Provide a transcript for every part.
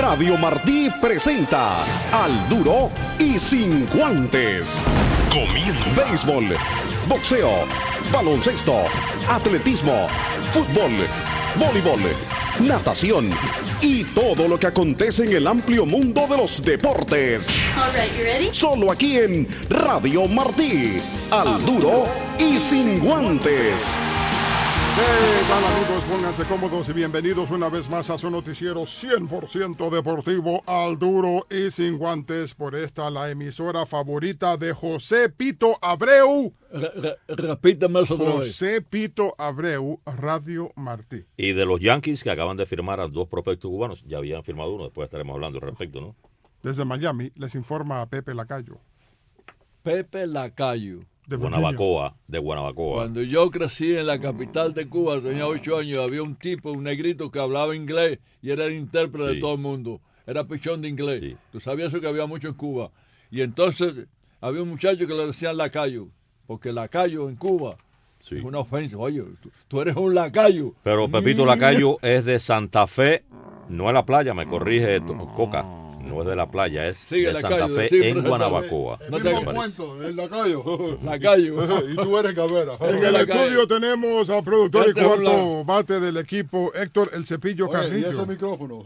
Radio Martí presenta Al Duro y Sin Guantes. Comienza. Béisbol, boxeo, baloncesto, atletismo, fútbol, voleibol, natación y todo lo que acontece en el amplio mundo de los deportes. All right, you ready? Solo aquí en Radio Martí. Al Duro y Sin Guantes. ¿Qué tal, amigos? Pónganse cómodos y bienvenidos una vez más a su noticiero 100% deportivo, Al Duro y Sin Guantes, por esta la emisora favorita de José Pito Abreu. Repítame eso otra vez. José Pito Abreu, Radio Martí. Y de los Yankees que acaban de firmar a 2 prospectos cubanos, ya habían firmado uno, después estaremos hablando al respecto, ¿no? Desde Miami les informa a Pepe Lacayo. Pepe Lacayo. De Virginia. De Guanabacoa. Cuando yo crecí en la capital de Cuba, tenía 8 años, había un tipo, un negrito que hablaba inglés y era el intérprete de todo el mundo. Era pichón de inglés. Sí. Tú sabías eso, que había mucho en Cuba. Y entonces había un muchacho que le decían lacayo, porque lacayo en Cuba Sí. es una ofensa. Oye, tú eres un lacayo. Pero Pepito Lacayo es de Santa Fe, no es la playa, me corrige Coca. No es de la playa, es Sigue de Lacayo, Santa Fe siempre en Santa Fe. Guanabacoa. No El te mismo parece. cuento, el lacayo. Lacayo. Y tú eres Cabrera. En el Lacayo. estudio tenemos al productor y Este es un cuarto bate del equipo, Héctor El Cepillo Oye, y Carrillo, ese micrófono.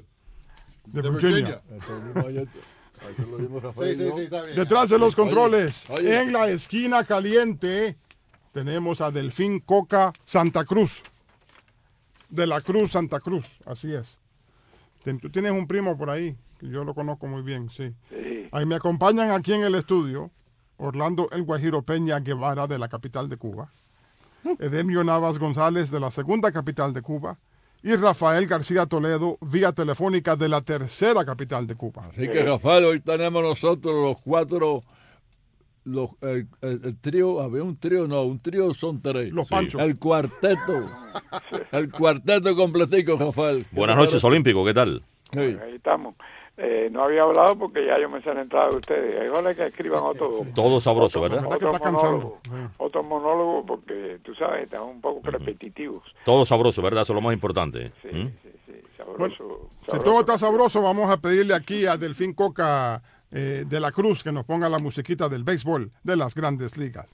de Virginia. Eso lo dimos Rafael, Sí, ¿no? está bien. Detrás de los controles, Oye. en la esquina caliente, tenemos a Delfín Coca Santa Cruz. De la Cruz, Santa Cruz, así es. Tú tienes un primo por ahí, que yo lo conozco muy bien, sí. Ahí me acompañan aquí en el estudio, Orlando El Guajiro Peña Guevara, de la capital de Cuba, Edemio Navas González, de la segunda capital de Cuba, y Rafael García Toledo, vía telefónica, de la tercera capital de Cuba. Así que, Rafael, hoy tenemos nosotros los 4, el trío, había un trío son 3. Los Panchos. El cuarteto completico, Rafael. Buenas noches, Olímpico, ¿qué tal? Sí. Ahí estamos. No había hablado porque ya yo me sé la entrada de ustedes. Ojalá que escriban Todo sabroso, ¿verdad? ¿Verdad que está cansando? otro monólogo porque tú sabes, están un poco repetitivos. Todo sabroso, ¿verdad? Eso es lo más importante. Sí, ¿Mm? sí, sabroso. Bueno, si sabroso. todo está sabroso, vamos a pedirle aquí a Delfín Coca de la Cruz que nos ponga la musiquita del béisbol de las Grandes Ligas.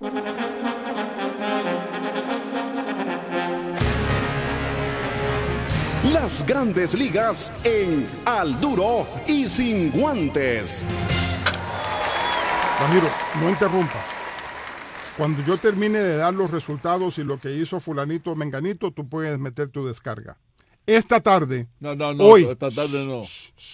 Las Grandes Ligas en Al Duro y Sin Guantes. Guajiro, no interrumpas. Cuando yo termine de dar los resultados y lo que hizo fulanito menganito, tú puedes meter tu descarga. Esta tarde, No, hoy, esta tarde no.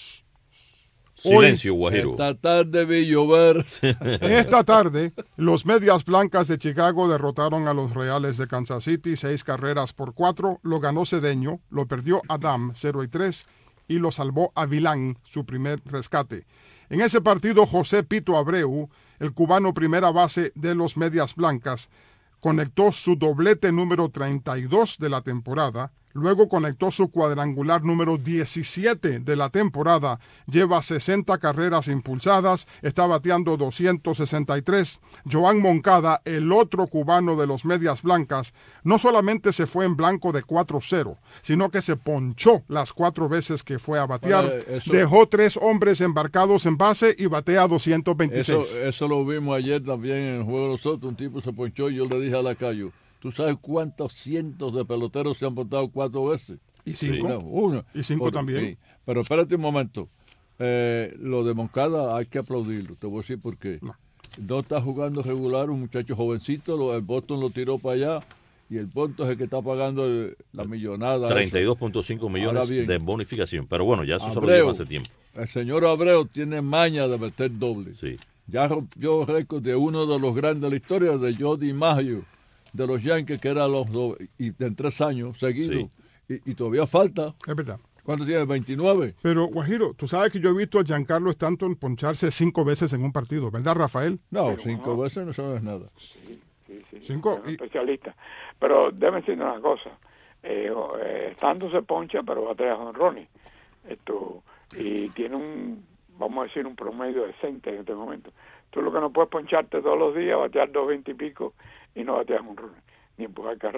Silencio, Guajiro. Esta tarde vi llover. esta tarde, los Medias Blancas de Chicago derrotaron a los Reales de Kansas City 6-4. Lo ganó Cedeño, lo perdió Adam 0-3 y lo salvó Avilán, su primer rescate. En ese partido, José Pito Abreu, el cubano primera base de los Medias Blancas, conectó su doblete número 32 de la temporada. Luego conectó su cuadrangular número 17 de la temporada. Lleva 60 carreras impulsadas. Está bateando 263. Joan Moncada, el otro cubano de los Medias Blancas, no solamente se fue en blanco de 4-0, sino que se ponchó las 4 veces que fue a batear. Dejó 3 hombres embarcados en base y batea 226. Eso lo vimos ayer también en el juego de nosotros. Un tipo se ponchó y yo le dije a Lacayo, ¿tú sabes cuántos cientos de peloteros se han botado 4 veces? ¿Y 5? Una. ¿Y 5 también? Sí. Pero espérate un momento. Lo de Moncada hay que aplaudirlo. Te voy a decir por qué. No está jugando regular, un muchacho jovencito. El Boston lo tiró para allá. Y el Boston es el que está pagando la millonada. 32.5 millones de bonificación. Pero bueno, ya eso se lo Abreu, lleva hace tiempo. El señor Abreu tiene maña de meter doble. Sí. Ya rompió récord de uno de los grandes de la historia, de Joe DiMaggio, de los Yankees, que era en 3 años seguidos. Sí. Y todavía falta. Es verdad. ¿Cuánto tiene? 29. Pero, Guajiro, tú sabes que yo he visto a Giancarlo Stanton poncharse 5 veces en un partido, ¿verdad, Rafael? No, 5 veces no sabes nada. Sí. 5 es un especialista. Pero déjame decir una cosa. Estando se poncha, pero batea jonrones. Y tiene vamos a decir, un promedio decente en este momento. Tú lo que no puedes poncharte todos los días, batear 220 y pico y no batear jonrones, ni empujar carrera.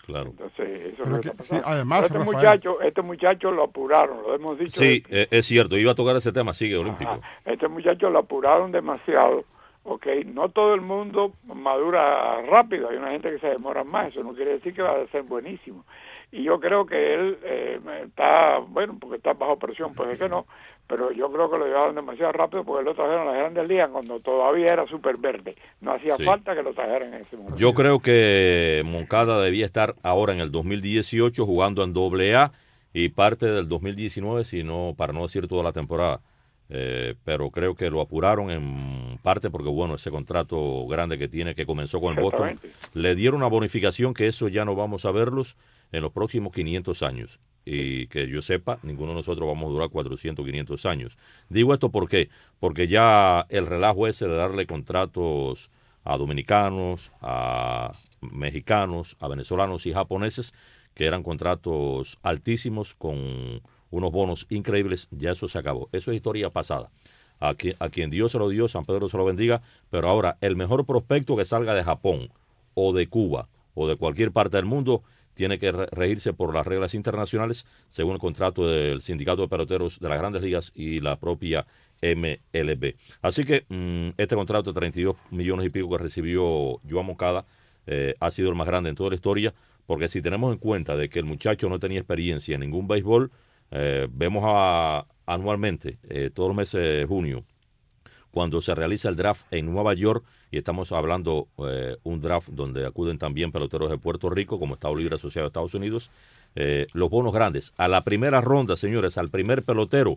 Claro. Entonces, eso Pero es lo que que- está pasando. sí, además, Pero Rafael- este muchacho lo apuraron, lo hemos dicho. Sí, es cierto, iba a tocar ese tema, sigue, Olímpico. Ajá. Este muchacho lo apuraron demasiado, ¿ok? No todo el mundo madura rápido, hay una gente que se demora más, eso no quiere decir que va a ser buenísimo. Y yo creo que él está, bueno, porque está bajo presión, pues es que no, pero yo creo que lo llevaron demasiado rápido porque lo trajeron a las Grandes Ligas cuando todavía era súper verde. No hacía Sí. falta que lo trajeran en ese momento. Yo creo que Moncada debía estar ahora en el 2018 jugando en AA y parte del 2019, para no decir toda la temporada. Pero creo que lo apuraron en parte porque, bueno, ese contrato grande que tiene, que comenzó con el Boston, Exactamente. le dieron una bonificación que eso ya no vamos a verlos en los próximos 500 años. Y que yo sepa, ninguno de nosotros vamos a durar 400, 500 años. Digo esto ¿por qué? Porque ya el relajo ese de darle contratos a dominicanos, a mexicanos, a venezolanos y japoneses, que eran contratos altísimos con unos bonos increíbles, ya eso se acabó. Eso es historia pasada. A quien Dios se lo dio, San Pedro se lo bendiga, pero ahora el mejor prospecto que salga de Japón o de Cuba o de cualquier parte del mundo tiene que regirse por las reglas internacionales según el contrato del Sindicato de Peloteros de las Grandes Ligas y la propia MLB. Así que este contrato de 32 millones y pico que recibió Yoán Moncada ha sido el más grande en toda la historia, porque si tenemos en cuenta de que el muchacho no tenía experiencia en ningún béisbol, vemos anualmente, todos los meses de junio, cuando se realiza el draft en Nueva York, y estamos hablando un draft donde acuden también peloteros de Puerto Rico, como Estado Libre Asociado de Estados Unidos, los bonos grandes. A la primera ronda, señores, al primer pelotero,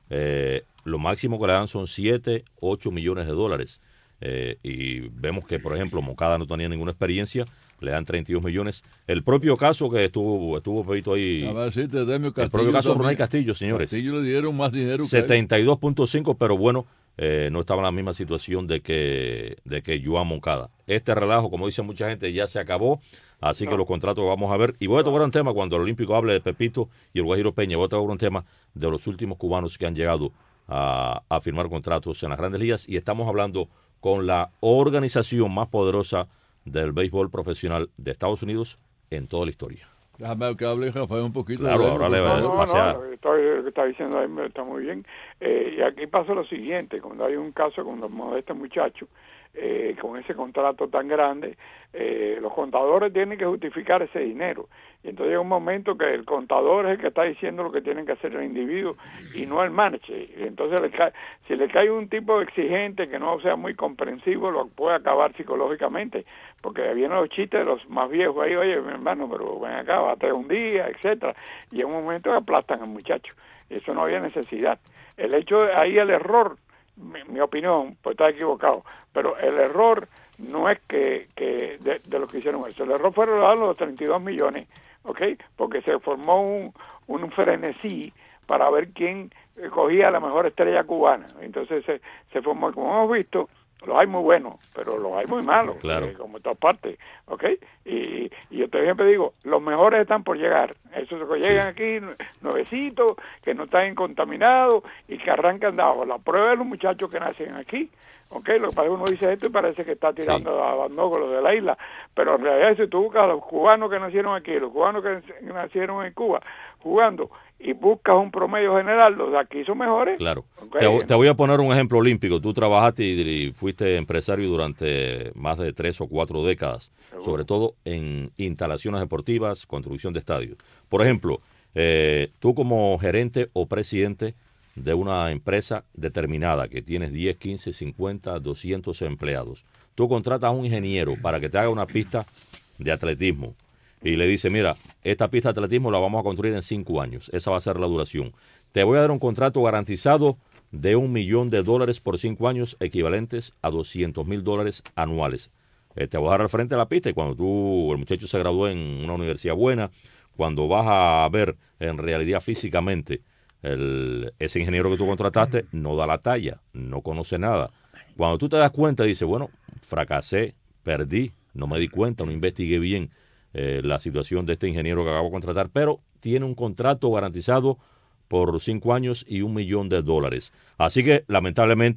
lo máximo que le dan son 7, 8 millones de dólares. Y vemos que, por ejemplo, Moncada no tenía ninguna experiencia, le dan 32 millones. El propio caso que estuvo Pedito ahí, A ver, sí, te Demio el Castillo propio caso de también. Ronay Castillo, señores. Castillo le dieron más dinero que él. 72.5, pero bueno, no estaba en la misma situación de que Yoán Moncada. Este relajo, como dice mucha gente, ya se acabó, así que los contratos vamos a ver. Y voy a tocar un tema cuando el Olímpico hable de Pepito y el Guajiro Peña. Voy a tocar un tema de los últimos cubanos que han llegado a firmar contratos en las Grandes Ligas, y estamos hablando con la organización más poderosa del béisbol profesional de Estados Unidos en toda la historia. Déjame que hable Rafael un poquito. Claro, de ahora por le favor. va No, pasear. lo que está diciendo ahí está muy bien. Y aquí pasa lo siguiente, cuando hay un caso como este muchacho, con ese contrato tan grande, los contadores tienen que justificar ese dinero. Y entonces llega un momento que el contador es el que está diciendo lo que tienen que hacer el individuo y no el manager. Y entonces si le cae un tipo exigente que no sea muy comprensivo, lo puede acabar psicológicamente, porque vienen los chistes de los más viejos ahí, oye, mi hermano, pero ven acá, bate un día, etcétera. Y en un momento aplastan al muchacho. Eso no había necesidad. El hecho de ahí el error, mi opinión, pues está equivocado, pero el error no es que de lo que hicieron eso. El error fue dar los 32 millones, ¿ok? Porque se formó un frenesí para ver quién cogía la mejor estrella cubana. Entonces se formó, como hemos visto, los hay muy buenos, pero los hay muy malos, Claro. como en todas partes, ¿ok? Y yo siempre digo, los mejores están por llegar. Esos que llegan aquí, nuevecitos, que no están contaminados y que arrancan de abajo. La prueba de los muchachos que nacen aquí, ¿ok? Lo que pasa es que uno dice esto y parece que está tirando a bandógolos de la isla, pero en realidad si tú buscas a los cubanos que nacieron aquí, los cubanos que nacieron en Cuba, jugando, y buscas un promedio general, los de aquí son mejores. Claro. ¿Okay? Te voy a poner un ejemplo olímpico. Tú trabajaste y fuiste empresario durante más de 3 o 4 décadas, sobre todo en instalaciones deportivas, construcción de estadios. Por ejemplo, tú como gerente o presidente de una empresa determinada que tienes 10, 15, 50, 200 empleados, tú contratas a un ingeniero para que te haga una pista de atletismo y le dice, mira, esta pista de atletismo la vamos a construir en 5 años, esa va a ser la duración. Te voy a dar un contrato garantizado de $1 millón por 5 años, equivalentes a $200,000 anuales. Te vas a dar al frente de la pista y cuando el muchacho se graduó en una universidad buena, cuando vas a ver en realidad físicamente ese ingeniero que tú contrataste, no da la talla, no conoce nada. Cuando tú te das cuenta, dices, bueno, fracasé, perdí, no me di cuenta, no investigué bien la situación de este ingeniero que acabo de contratar, pero tiene un contrato garantizado por 5 años y $1 millón. Así que, lamentablemente,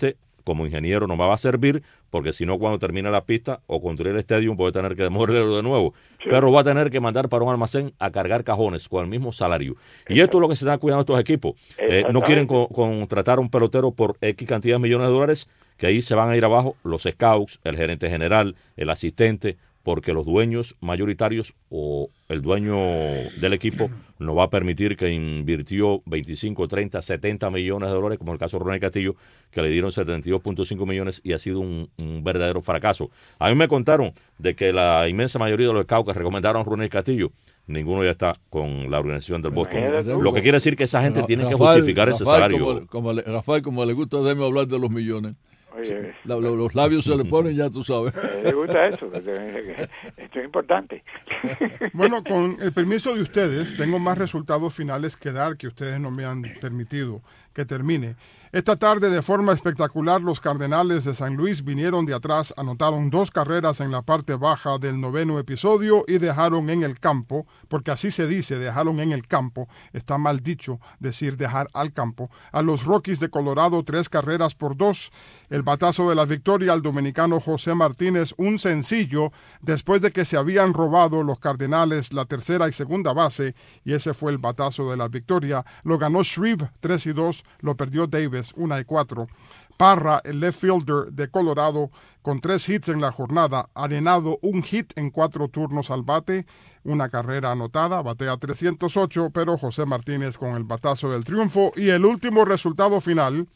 como ingeniero no me va a servir, porque si no, cuando termine la pista o construir el estadio, puede tener que demolerlo de nuevo. Sí. Pero va a tener que mandar para un almacén a cargar cajones con el mismo salario. Y esto es lo que se está cuidando estos equipos. No quieren contratar a un pelotero por X cantidad de millones de dólares, que ahí se van a ir abajo los scouts, el gerente general, el asistente, porque los dueños mayoritarios o el dueño del equipo no va a permitir que invirtió 25, 30, 70 millones de dólares, como el caso de Ronnie Castillo, que le dieron 72.5 millones y ha sido un verdadero fracaso. A mí me contaron de que la inmensa mayoría de los scouts que recomendaron a Ronnie Castillo, ninguno ya está con la organización del Boston. Lo que quiere decir que esa gente tiene que justificar ese salario. Rafael, como le gusta hablar de los millones. Oye, los labios se le ponen, ya tú sabes. Le gusta eso, esto es importante. Bueno, con el permiso de ustedes, tengo más resultados finales que dar que ustedes no me han permitido que termine. Esta tarde, de forma espectacular, los Cardenales de San Luis vinieron de atrás, anotaron 2 carreras en la parte baja del 9º episodio y dejaron en el campo, porque así se dice, dejaron en el campo, está mal dicho decir dejar al campo, a los Rockies de Colorado 3 carreras por 2. El batazo de la victoria al dominicano José Martínez, un sencillo después de que se habían robado los Cardenales la tercera y segunda base, y ese fue el batazo de la victoria. Lo ganó Shreve 3-2, lo perdió Davis 1-4. Parra, el left fielder de Colorado, con 3 hits en la jornada, arenado un hit en 4 turnos al bate, una carrera anotada, batea 308, pero José Martínez con el batazo del triunfo. Y el último resultado final: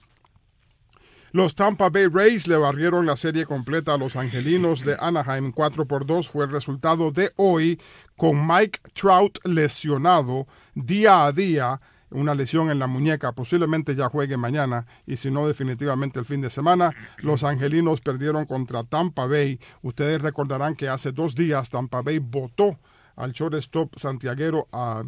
los Tampa Bay Rays le barrieron la serie completa a los Angelinos de Anaheim 4-2. Fue el resultado de hoy, con Mike Trout lesionado día a día, una lesión en la muñeca, posiblemente ya juegue mañana, y si no, definitivamente el fin de semana. Los Angelinos perdieron contra Tampa Bay. Ustedes recordarán que hace 2 días Tampa Bay votó al shortstop santiaguero a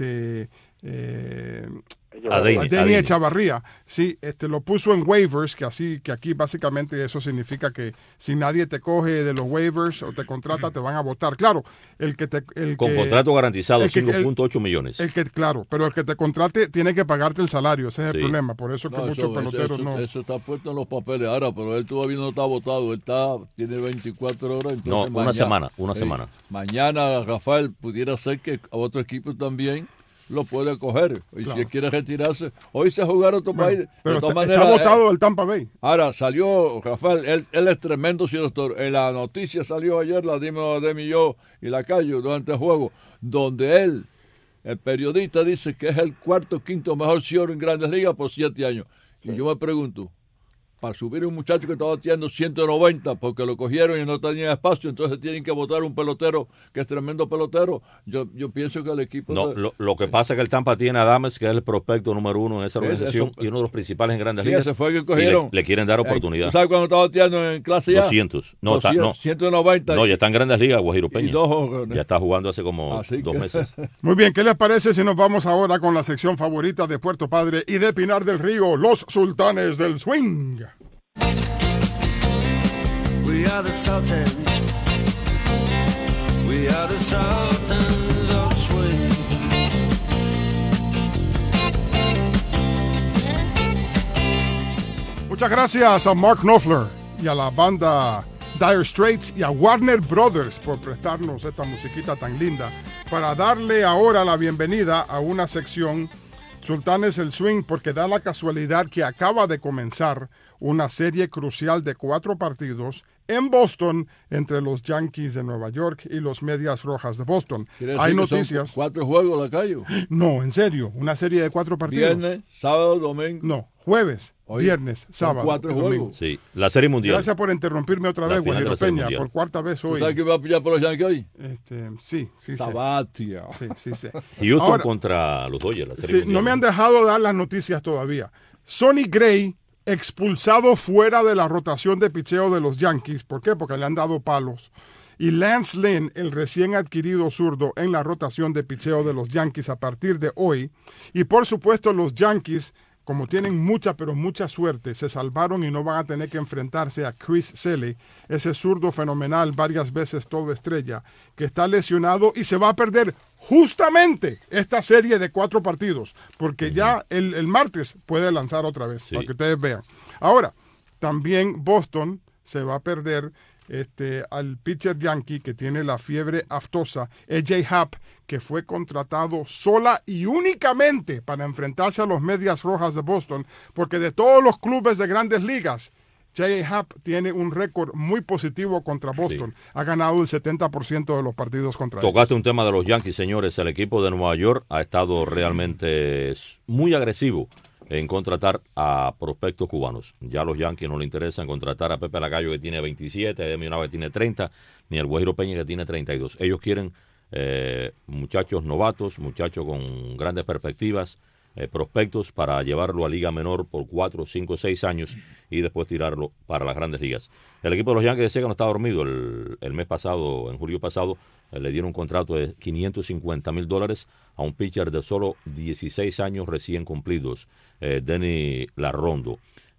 Denny Echavarría. Sí, lo puso en waivers, que aquí básicamente eso significa que si nadie te coge de los waivers o te contrata, te van a votar. Claro, con contrato garantizado, 5.8 millones. Claro, pero el que te contrate tiene que pagarte el salario, ese es el problema. Por eso que muchos peloteros no. Eso está puesto en los papeles ahora, pero él todavía no está votado. Él tiene 24 horas. No, una semana. Mañana, Rafael, pudiera ser que a otro equipo también lo puede coger. Y claro, si él quiere retirarse, hoy se jugaron otro país. Pero está votado el Tampa Bay. Ahora salió, Rafael, él es tremendo señor. En la noticia salió ayer, la dimos a Demi y yo y la Cayo durante el juego, donde él, el periodista, dice que es el 4º, 5º mejor señor en Grandes Ligas por 7 años. Y yo me pregunto, para subir un muchacho que estaba tirando 190 porque lo cogieron y no tenía espacio, entonces tienen que votar un pelotero que es tremendo pelotero. Yo pienso que el equipo... No, lo que pasa es que el Tampa tiene a Adames, que es el prospecto número 1 en esa organización, y uno de los principales en Grandes Ligas. Ese fue el que cogieron. Le quieren dar oportunidad. ¿Tú sabes cuando estaba tirando en clase A? 200. No, 190. No, ya está en Grandes Ligas, Guajiro Peña. Ya está jugando hace como 2 meses. Muy bien, ¿qué les parece si nos vamos ahora con la sección favorita de Puerto Padre y de Pinar del Río, los Sultanes del Swing? We are the Sultans. We are the Sultans of Swing. Muchas gracias a Mark Knopfler y a la banda Dire Straits y a Warner Brothers por prestarnos esta musiquita tan linda para darle ahora la bienvenida a una sección Sultanes del Swing, porque da la casualidad que acaba de comenzar una serie crucial de 4 partidos en Boston entre los Yankees de Nueva York y los Medias Rojas de Boston. Hay noticias. 4 juegos, Lacayo. No, en serio, una serie de 4 partidos. Viernes, sábado, domingo. No, jueves, viernes, sábado. 4 juegos. Sí, la Serie Mundial. Gracias por interrumpirme otra vez, Guajiro Peña, por 4ª vez hoy. ¿Sabes quién va a pillar por los Yankees hoy? Sí. Sabatia. Sí. Houston ahora, contra los Dodgers, la Serie Mundial. No me han dejado dar las noticias todavía. Sonny Gray, expulsado fuera de la rotación de picheo de los Yankees. ¿Por qué? Porque le han dado palos. Y Lance Lynn, el recién adquirido zurdo, en la rotación de picheo de los Yankees a partir de hoy. Y por supuesto los Yankees, como tienen mucha suerte, se salvaron y no van a tener que enfrentarse a Chris Sale, ese zurdo fenomenal, varias veces todo estrella, que está lesionado y se va a perder justamente esta serie de 4 partidos, porque ya el martes puede lanzar otra vez, para que ustedes vean. Ahora, También Boston se va a perder al pitcher yankee que tiene la fiebre aftosa, AJ Happ, que fue contratado sola y únicamente para enfrentarse a los Medias Rojas de Boston, porque de todos los clubes de grandes ligas, J.A. Happ tiene un récord muy positivo contra Boston. Sí. Ha ganado el 70% de los partidos contra ellos. Tocaste un tema de los Yankees, señores. El equipo de Nueva York ha estado realmente muy agresivo en contratar a prospectos cubanos. Ya a los Yankees no le interesan contratar a Pepe Lacayo, que tiene 27, a Demi Nava, que tiene 30, ni al Guajiro Peña, que tiene 32. Ellos quieren muchachos novatos, muchachos con grandes perspectivas, prospectos para llevarlo a Liga Menor por 4, 5, 6 años y después tirarlo para las grandes ligas. El equipo de los Yankees decía que no estaba dormido. El mes pasado, en julio pasado, le dieron un contrato de $550,000 a un pitcher de solo 16 años recién cumplidos, Denny Larrondo.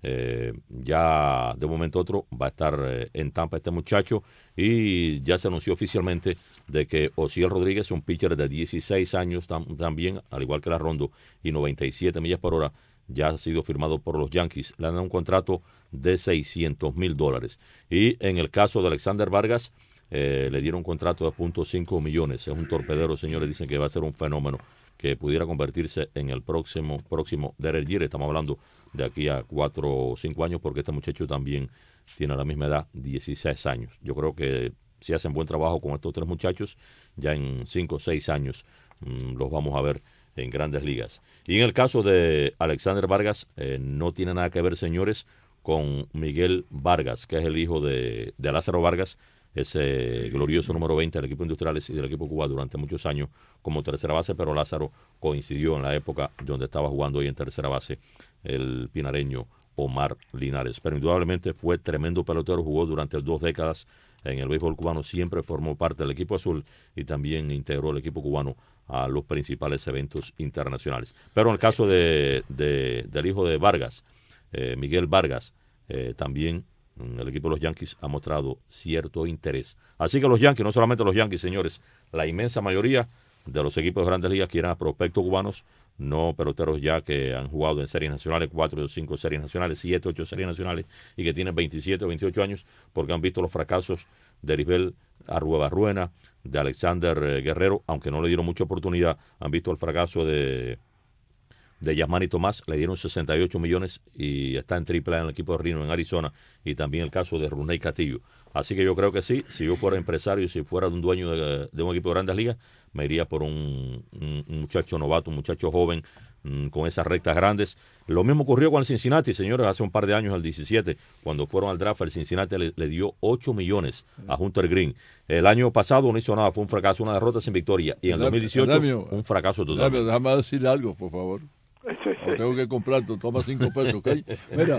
Ya de un momento a otro va a estar en Tampa este muchacho, y ya se anunció oficialmente de que Osiel Rodríguez, un pitcher de 16 años también, al igual que Larrondo, y 97 millas por hora, ya ha sido firmado por los Yankees. Le han dado un contrato de $600,000. Y en el caso de Alexander Vargas, le dieron un contrato de .5 millones. Es un torpedero, señores. Dicen que va a ser un fenómeno que pudiera convertirse en el próximo Derek Jeter. Estamos hablando de aquí a 4 o 5 años, porque este muchacho también tiene la misma edad, 16 años. Yo creo que si hacen buen trabajo con estos 3 muchachos, ya en 5 o 6 años los vamos a ver en grandes ligas. Y en el caso de Alexander Vargas, no tiene nada que ver, señores, con Miguel Vargas, que es el hijo de Lázaro Vargas, ese glorioso número 20 del equipo Industriales y del equipo Cuba durante muchos años como tercera base, pero Lázaro coincidió en la época donde estaba jugando ahí en tercera base el pinareño Omar Linares. Pero indudablemente fue tremendo pelotero, jugó durante 2 décadas en el béisbol cubano, siempre formó parte del equipo azul y también integró el equipo cubano a los principales eventos internacionales. Pero en el caso del hijo de Vargas, Miguel Vargas, también el equipo de los Yankees ha mostrado cierto interés. Así que los Yankees, no solamente los Yankees, señores, la inmensa mayoría de los equipos de grandes ligas quieren a prospectos cubanos, no peloteros ya que han jugado en series nacionales, 4 o 5 series nacionales, 7, 8 series nacionales, y que tienen 27 o 28 años, porque han visto los fracasos de Erisbel Arruebarruena, de Alexander Guerrero, aunque no le dieron mucha oportunidad. Han visto el fracaso de Yasmani Tomás, le dieron 68 millones y está en AAA en el equipo de Reno en Arizona, y también el caso de Runey Castillo. Así que yo creo que sí, si yo fuera empresario, si fuera un dueño de un equipo de grandes ligas, me iría por un muchacho novato, un muchacho joven, con esas rectas grandes. Lo mismo ocurrió con el Cincinnati, señores, hace un par de años, el 17, cuando fueron al draft, el Cincinnati le dio 8 millones a Hunter Green. El año pasado no hizo nada, fue un fracaso, una derrota sin victoria, y en el 2018 un fracaso total. Déjame decir algo, por favor. O tengo que comprar, toma 5 pesos, ¿ok? Mira,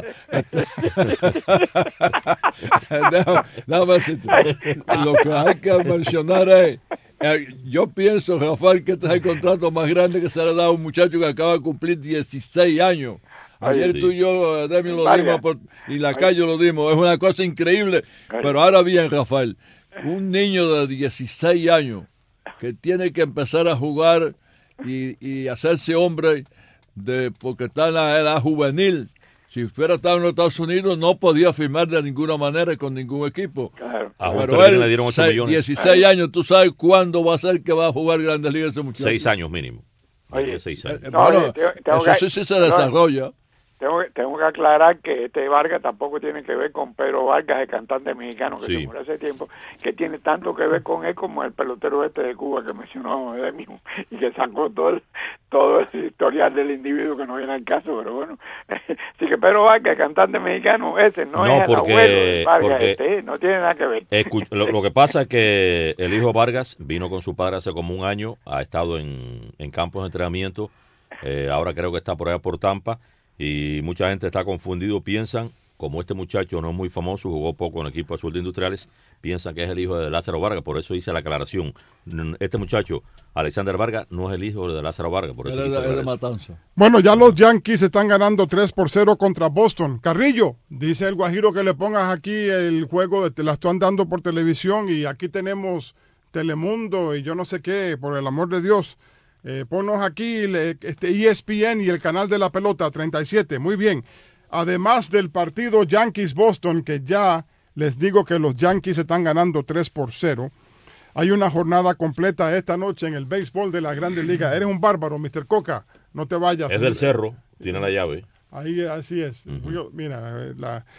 déjame decirte, lo que hay que mencionar es, yo pienso, Rafael, que este es el contrato más grande que se le ha dado a un muchacho que acaba de cumplir 16 años. Ayer sí. Tú y yo, Demi, lo dimos y Lacayo lo dimos. Es una cosa increíble. Pero ahora bien, Rafael, un niño de 16 años que tiene que empezar a jugar y hacerse hombre porque está en la edad juvenil. Si fuera estado en los Estados Unidos, no podía firmar de ninguna manera con ningún equipo. Claro. Pero él le dieron 8 millones. 16 años, ¿tú sabes cuándo va a ser que va a jugar Grandes Ligas ese muchacho? 6 años mínimo. Oye, 6 años. Bueno, eso sí se desarrolla. Tengo que aclarar que este Vargas tampoco tiene que ver con Pedro Vargas, el cantante mexicano que sí. se murió hace tiempo, que tiene tanto que ver con él como el pelotero este de Cuba que mencionó él mismo, y que sacó todo el historial del individuo que no viene al caso, pero bueno. Así que Pedro Vargas, el cantante mexicano, ese no es el abuelo de Vargas, no tiene nada que ver. Lo que pasa es que el hijo Vargas vino con su padre hace como un año, ha estado en campos de entrenamiento, ahora creo que está por allá por Tampa, y mucha gente está confundido, piensan, como este muchacho no es muy famoso, jugó poco en el equipo azul de Industriales, piensan que es el hijo de Lázaro Vargas, por eso hice la aclaración. Este muchacho, Alexander Vargas, no es el hijo de Lázaro Vargas, por eso es de Matanza. Bueno, ya los Yankees están ganando 3-0 contra Boston. Carrillo, dice el Guajiro que le pongas aquí el juego, la están dando por televisión, y aquí tenemos Telemundo y yo no sé qué, por el amor de Dios. Ponnos aquí ESPN y el canal de la pelota 37, muy bien. además del partido Yankees-Boston, que ya les digo que los Yankees están ganando 3-0, hay una jornada completa esta noche en el béisbol de la Grandes Ligas. Eres un bárbaro, Mr. Coca, no te vayas. Es del Cerro, tiene la llave. Ahí, así es. Mira,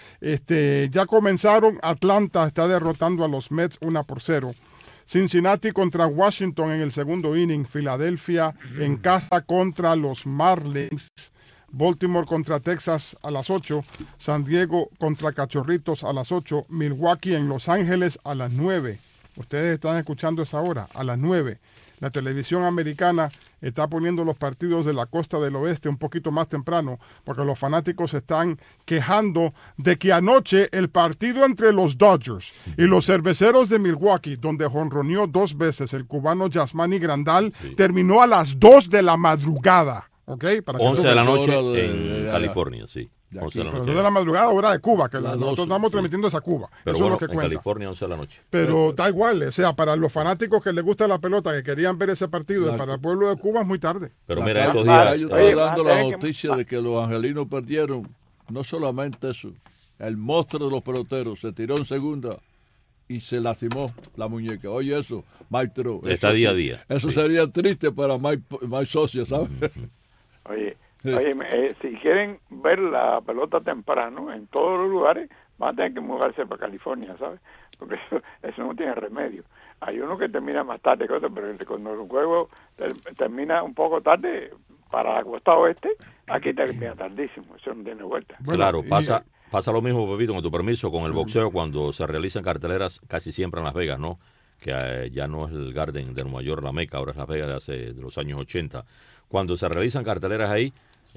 ya comenzaron. Atlanta está derrotando a los Mets 1-0. Cincinnati contra Washington en el segundo inning. Filadelfia en casa contra los Marlins. Baltimore contra Texas a las 8. San Diego contra Cachorritos a las 8. Milwaukee en Los Ángeles a las 9. Ustedes están escuchando esa hora, a las 9. La televisión americana está poniendo los partidos de la costa del oeste un poquito más temprano, porque los fanáticos están quejando de que anoche el partido entre los Dodgers y los Cerveceros de Milwaukee, donde jonroneó 2 veces el cubano Yasmani Grandal, terminó a las 2 de la madrugada. ¿Okay? Para 11 de la noche en California, sí. 11 de la Pero noche. no de la madrugada, hora de Cuba, que nosotros 12, estamos transmitiendo esa Cuba. Pero eso bueno, es lo que en cuenta. California 11 de la noche. Pero da igual, o sea, para los fanáticos que les gusta la pelota, que querían ver ese partido, para el pueblo de Cuba es muy tarde. Pero mira, estos Yo días... estaba dando la noticia de que los angelinos perdieron. No solamente eso, el monstruo de los peloteros se tiró en segunda y se lastimó la muñeca. Oye, eso, maestro. Está día a día. Eso sí. sería triste para my socio, ¿sabes? Oye, si quieren ver la pelota temprano en todos los lugares, van a tener que mudarse para California, ¿sabes? Porque eso no tiene remedio. Hay uno que termina más tarde que otro, pero cuando el juego termina un poco tarde para la costa oeste, aquí termina tardísimo. Eso no tiene vuelta. Bueno, Claro, pasa lo mismo, Pepito, con tu permiso, con el boxeo, cuando se realizan carteleras casi siempre en Las Vegas, ¿no? Que ya no es el Garden de Nueva York, la Meca, ahora es Las Vegas de los años 80. Cuando se realizan carteleras ahí,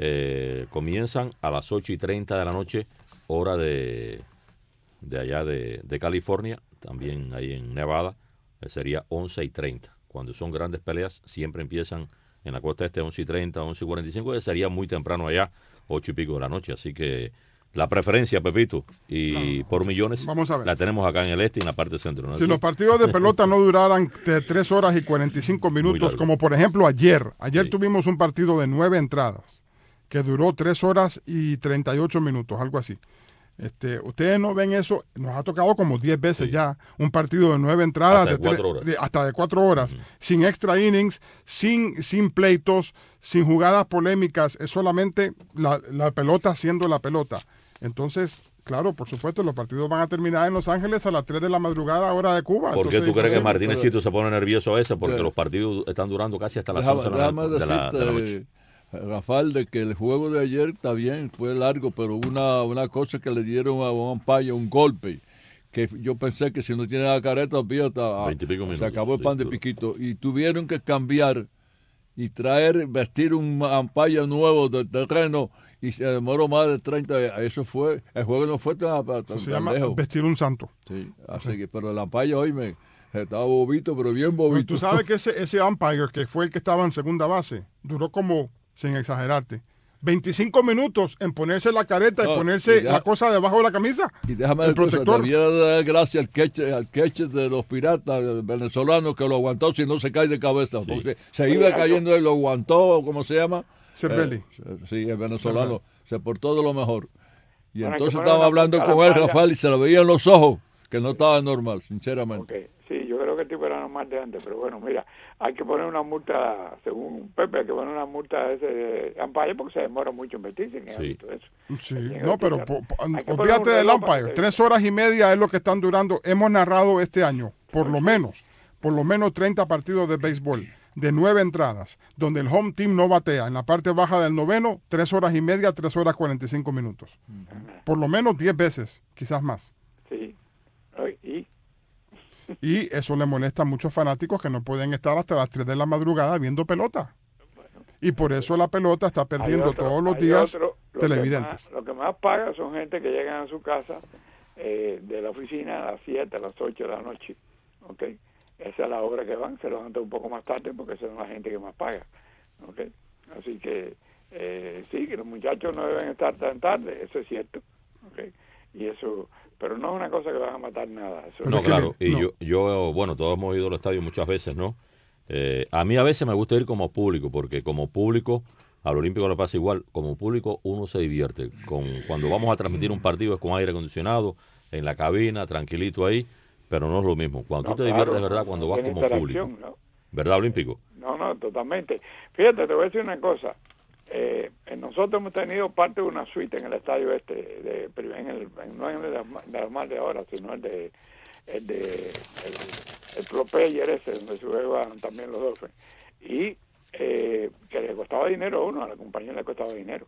comienzan a las 8:30 de la noche, hora de allá de California, también ahí en Nevada, sería 11:30. Cuando son grandes peleas, siempre empiezan en la costa este 11:30, 11:45, sería muy temprano allá, 8 y pico de la noche, así que la preferencia, Pepito, y por millones, vamos a ver. la tenemos acá en el este y en la parte centro, ¿no? Si los partidos de pelota no duraran de 3 horas y 45 minutos, como por ejemplo ayer. Ayer tuvimos un partido de 9 entradas, que duró 3 horas y 38 minutos, algo así. Ustedes no ven eso, nos ha tocado como 10 veces ya, un partido de 9 entradas, Hasta de 4 horas. hasta de 4 horas, sin extra innings, sin pleitos, sin jugadas polémicas, es solamente la pelota siendo la pelota. Entonces, claro, por supuesto, los partidos van a terminar en Los Ángeles a las 3 de la madrugada, hora de Cuba. ¿Por qué Entonces, tú crees que imposible. Martínezcito se pone nervioso a veces? Porque Claro. los partidos están durando casi hasta las Déjame 11 de la decirte, noche. Rafael, de que el juego de ayer está bien, fue largo, pero una cosa que le dieron a un umpire, un golpe, que yo pensé que si no tiene la careta, olvídate, 20 y pico minutos, se acabó el sí, pan de duro. piquito. Y tuvieron que cambiar y vestir un umpire nuevo del terreno y se demoró más de 30. Eso fue, el juego no fue tan Se llama lejos. vestir un santo. Sí, así que, pero el umpire hoy estaba bobito, pero bien Pero bobito. tú sabes que ese umpire, que fue el que estaba en segunda base, duró como, sin exagerarte, 25 minutos en ponerse la careta No, y ponerse y ya- la cosa debajo de la camisa. Y déjame el decir, protector. debiera dar gracias al catcher de los piratas venezolanos que lo aguantó, si no se cae de cabeza. Porque se iba cayendo y lo aguantó, ¿cómo se llama? Cervelli. Sí, el venezolano. Se portó de lo mejor. Y Bueno, hay entonces que poner estaba una hablando multa a con la él, playa. Rafael, y se le veían los ojos, que no estaba normal, sinceramente. Okay. Sí, yo creo que el tipo era normal de antes, pero bueno, mira, hay que poner una multa, según Pepe, hay que poner una multa a ese umpire porque se demora mucho en vestirse en el Sí. hábito de eso. Sí, Hay que no, pero verificar. Hay que poner olvídate un del reloj para umpire. que- 3 horas y media es lo que están durando. Hemos narrado este año, por lo menos 30 partidos de béisbol de 9 entradas, donde el home team no batea. En la parte baja del noveno, 3 horas y media, 3 horas 45 minutos. Por lo menos 10 veces, quizás más. Sí. Y Y eso le molesta a muchos fanáticos que no pueden estar hasta las 3 de la madrugada viendo pelota. Y por eso la pelota está perdiendo hay otro- todos los hay días otro, televidentes. Lo que más paga son gente que llegan a su casa de la oficina a las 7, a las 8 de la noche. ¿Ok? Esa es la hora que van, se levantan un poco más tarde porque son la gente que más paga. ¿Ok? Así que sí, que los muchachos no deben estar tan tarde, eso es cierto. ¿Ok? Y eso, pero no es una cosa que van a matar nada. Eso No, es que claro. no. Y yo, bueno, todos hemos ido al estadio muchas veces, ¿no? A mí a veces me gusta ir como público, porque como público Al Olímpico le pasa igual. Como público uno se divierte. Cuando vamos a transmitir un partido es con aire acondicionado, en la cabina, tranquilito ahí, pero no es lo mismo. Cuando tú te diviertes de verdad, cuando vas como público. ¿No? ¿Verdad, Olímpico? No, totalmente. Fíjate, te voy a decir una cosa. Nosotros hemos tenido parte de una suite en el estadio no en el normal de ahora, sino el Pro Player ese, donde se juegan también los Dolphins. Y que le costaba dinero a uno, a la compañía le costaba dinero.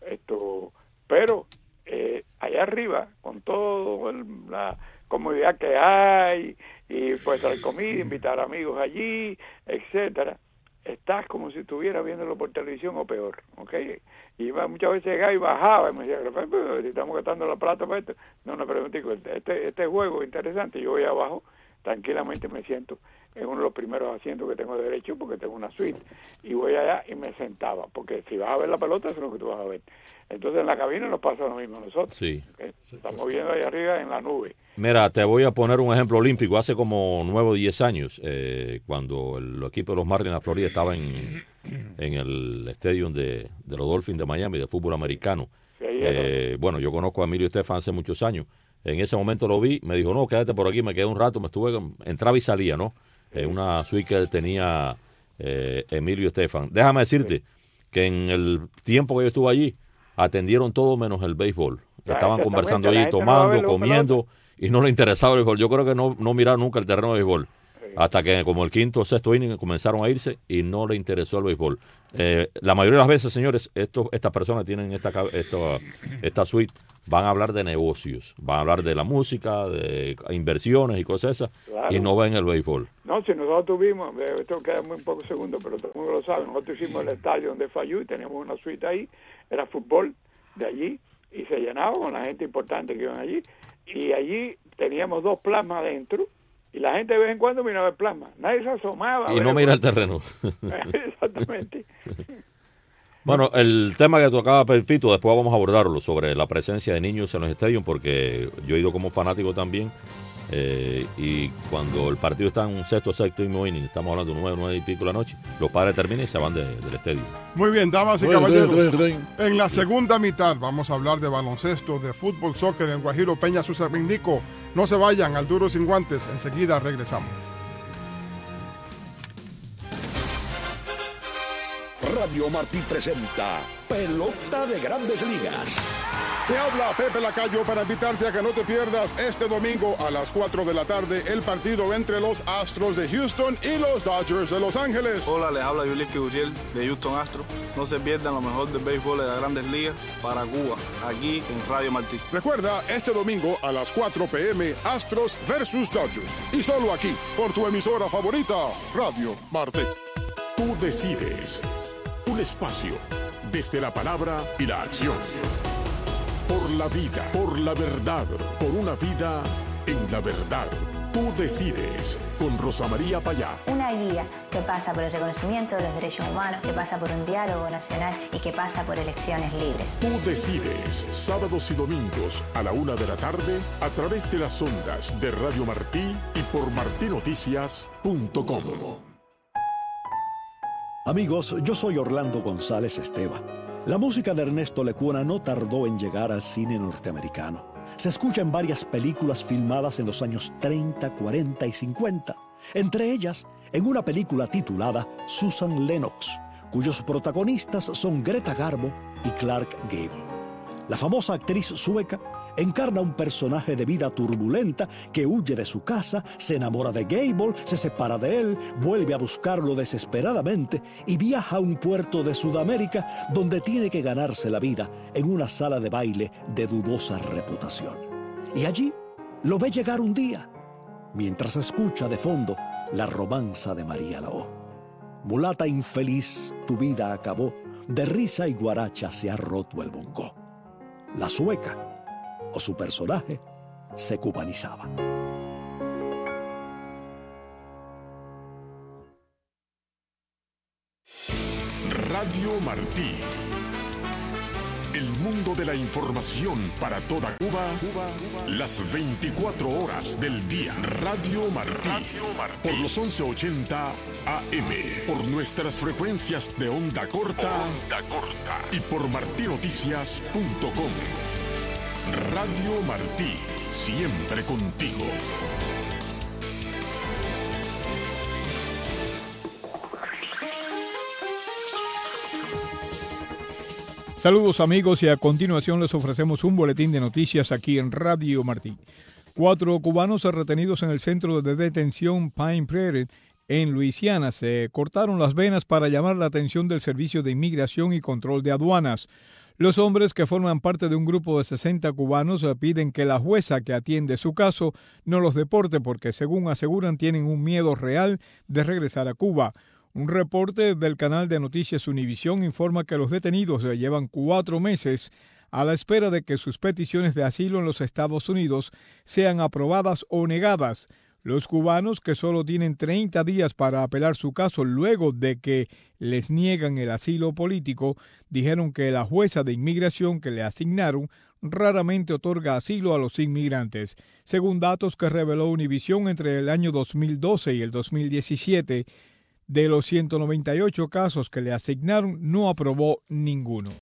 Pero allá arriba, con toda la comodidad que hay, y pues traer comida, invitar amigos allí, etcétera, estás como si estuvieras viéndolo por televisión o peor, ¿ok? Y muchas veces llegaba y bajaba y me decía, si estamos gastando la plata para esto, no, pero este juego es interesante, yo voy abajo, tranquilamente me siento en uno de los primeros asientos que tengo derecho porque tengo una suite, y voy allá y me sentaba, porque si vas a ver la pelota eso es lo que tú vas a ver. Entonces en la cabina nos pasa lo mismo a nosotros. Sí. ¿Okay? Estamos viendo ahí arriba en la nube. Mira, te voy a poner un ejemplo olímpico. Hace como 9 o 10 años, cuando el equipo de los Marlins de la Florida estaba en el estadio de los Dolphins de Miami, de fútbol americano. Sí, bueno, yo conozco a Emilio Estefan hace muchos años. En ese momento lo vi, me dijo, no, quédate por aquí, me quedé un rato, entraba y salía, ¿no? Una suite que tenía Emilio Estefan. Déjame decirte que en el tiempo que yo estuve allí, atendieron todo menos el béisbol. Estaban conversando allí, tomando, comiendo, y no le interesaba el béisbol. Yo creo que no miraron nunca el terreno de béisbol. Hasta que como el quinto o sexto inning comenzaron a irse y no le interesó el béisbol. La mayoría de las veces, señores, estas personas tienen esta suite, van a hablar de negocios, van a hablar de la música, de inversiones y cosas esas, claro, y no ven el béisbol. No, si nosotros tuvimos, esto queda muy pocos segundos, pero todo el mundo lo sabe, nosotros hicimos el estadio donde falló y teníamos una suite ahí, era fútbol de allí, y se llenaba con la gente importante que iban allí, y allí teníamos 2 plasmas adentro, y la gente de vez en cuando miraba el plasma, nadie se asomaba. Y no mira el terreno. Exactamente. Bueno, el tema que tocaba Pepito, después vamos a abordarlo, sobre la presencia de niños en los estadios, porque yo he ido como fanático también, y cuando el partido está en un séptimo inning, estamos hablando de 9 y pico de la noche, los padres terminan y se van del estadio. Muy bien, damas y caballeros, en la segunda mitad vamos a hablar de baloncesto, de fútbol, soccer en Guajiro Peña, Susamindico. No se vayan al Duro Sin Guantes, enseguida regresamos. Radio Martí presenta Pelota de Grandes Ligas. Te habla Pepe Lacayo para invitarte a que no te pierdas este domingo a las 4 de la tarde el partido entre los Astros de Houston y los Dodgers de Los Ángeles. Hola, les habla Yulín Guriel de Houston Astros. No se pierdan lo mejor del béisbol de las Grandes Ligas para Cuba, aquí en Radio Martí. Recuerda, este domingo a las 4 p.m. Astros versus Dodgers. Y solo aquí, por tu emisora favorita, Radio Martí. Tú decides. Un espacio desde la palabra y la acción. Por la vida, por la verdad, por una vida en la verdad. Tú decides, con Rosa María Payá. Una guía que pasa por el reconocimiento de los derechos humanos, que pasa por un diálogo nacional y que pasa por elecciones libres. Tú decides, sábados y domingos a la 1 de la tarde, a través de las ondas de Radio Martí y por martinoticias.com. Amigos, yo soy Orlando González Esteva. La música de Ernesto Lecuona no tardó en llegar al cine norteamericano. Se escucha en varias películas filmadas en los años 30, 40 y 50. Entre ellas, en una película titulada Susan Lennox, cuyos protagonistas son Greta Garbo y Clark Gable. La famosa actriz sueca encarna un personaje de vida turbulenta que huye de su casa, se enamora de Gable, se separa de él, vuelve a buscarlo desesperadamente y viaja a un puerto de Sudamérica donde tiene que ganarse la vida en una sala de baile de dudosa reputación. Y allí lo ve llegar un día, mientras escucha de fondo la romanza de María Lao. Mulata infeliz, tu vida acabó, de risa y guaracha se ha roto el bongo. La sueca, o su personaje, se cubanizaba. Radio Martí, El mundo de la información para toda Cuba, las 24 horas del día. Radio Martí, por los 1180 AM, por nuestras frecuencias de onda corta, y por martinoticias.com. Radio Martí, siempre contigo. Saludos amigos, y a continuación les ofrecemos un boletín de noticias aquí en Radio Martí. 4 cubanos retenidos en el centro de detención Pine Prairie en Luisiana se cortaron las venas para llamar la atención del Servicio de Inmigración y Control de Aduanas. Los hombres, que forman parte de un grupo de 60 cubanos, piden que la jueza que atiende su caso no los deporte porque, según aseguran, tienen un miedo real de regresar a Cuba. Un reporte del canal de noticias Univisión informa que los detenidos llevan 4 meses a la espera de que sus peticiones de asilo en los Estados Unidos sean aprobadas o negadas. Los cubanos, que solo tienen 30 días para apelar su caso luego de que les niegan el asilo político, dijeron que la jueza de inmigración que le asignaron raramente otorga asilo a los inmigrantes. Según datos que reveló Univisión, entre el año 2012 y el 2017, de los 198 casos que le asignaron, no aprobó ninguno.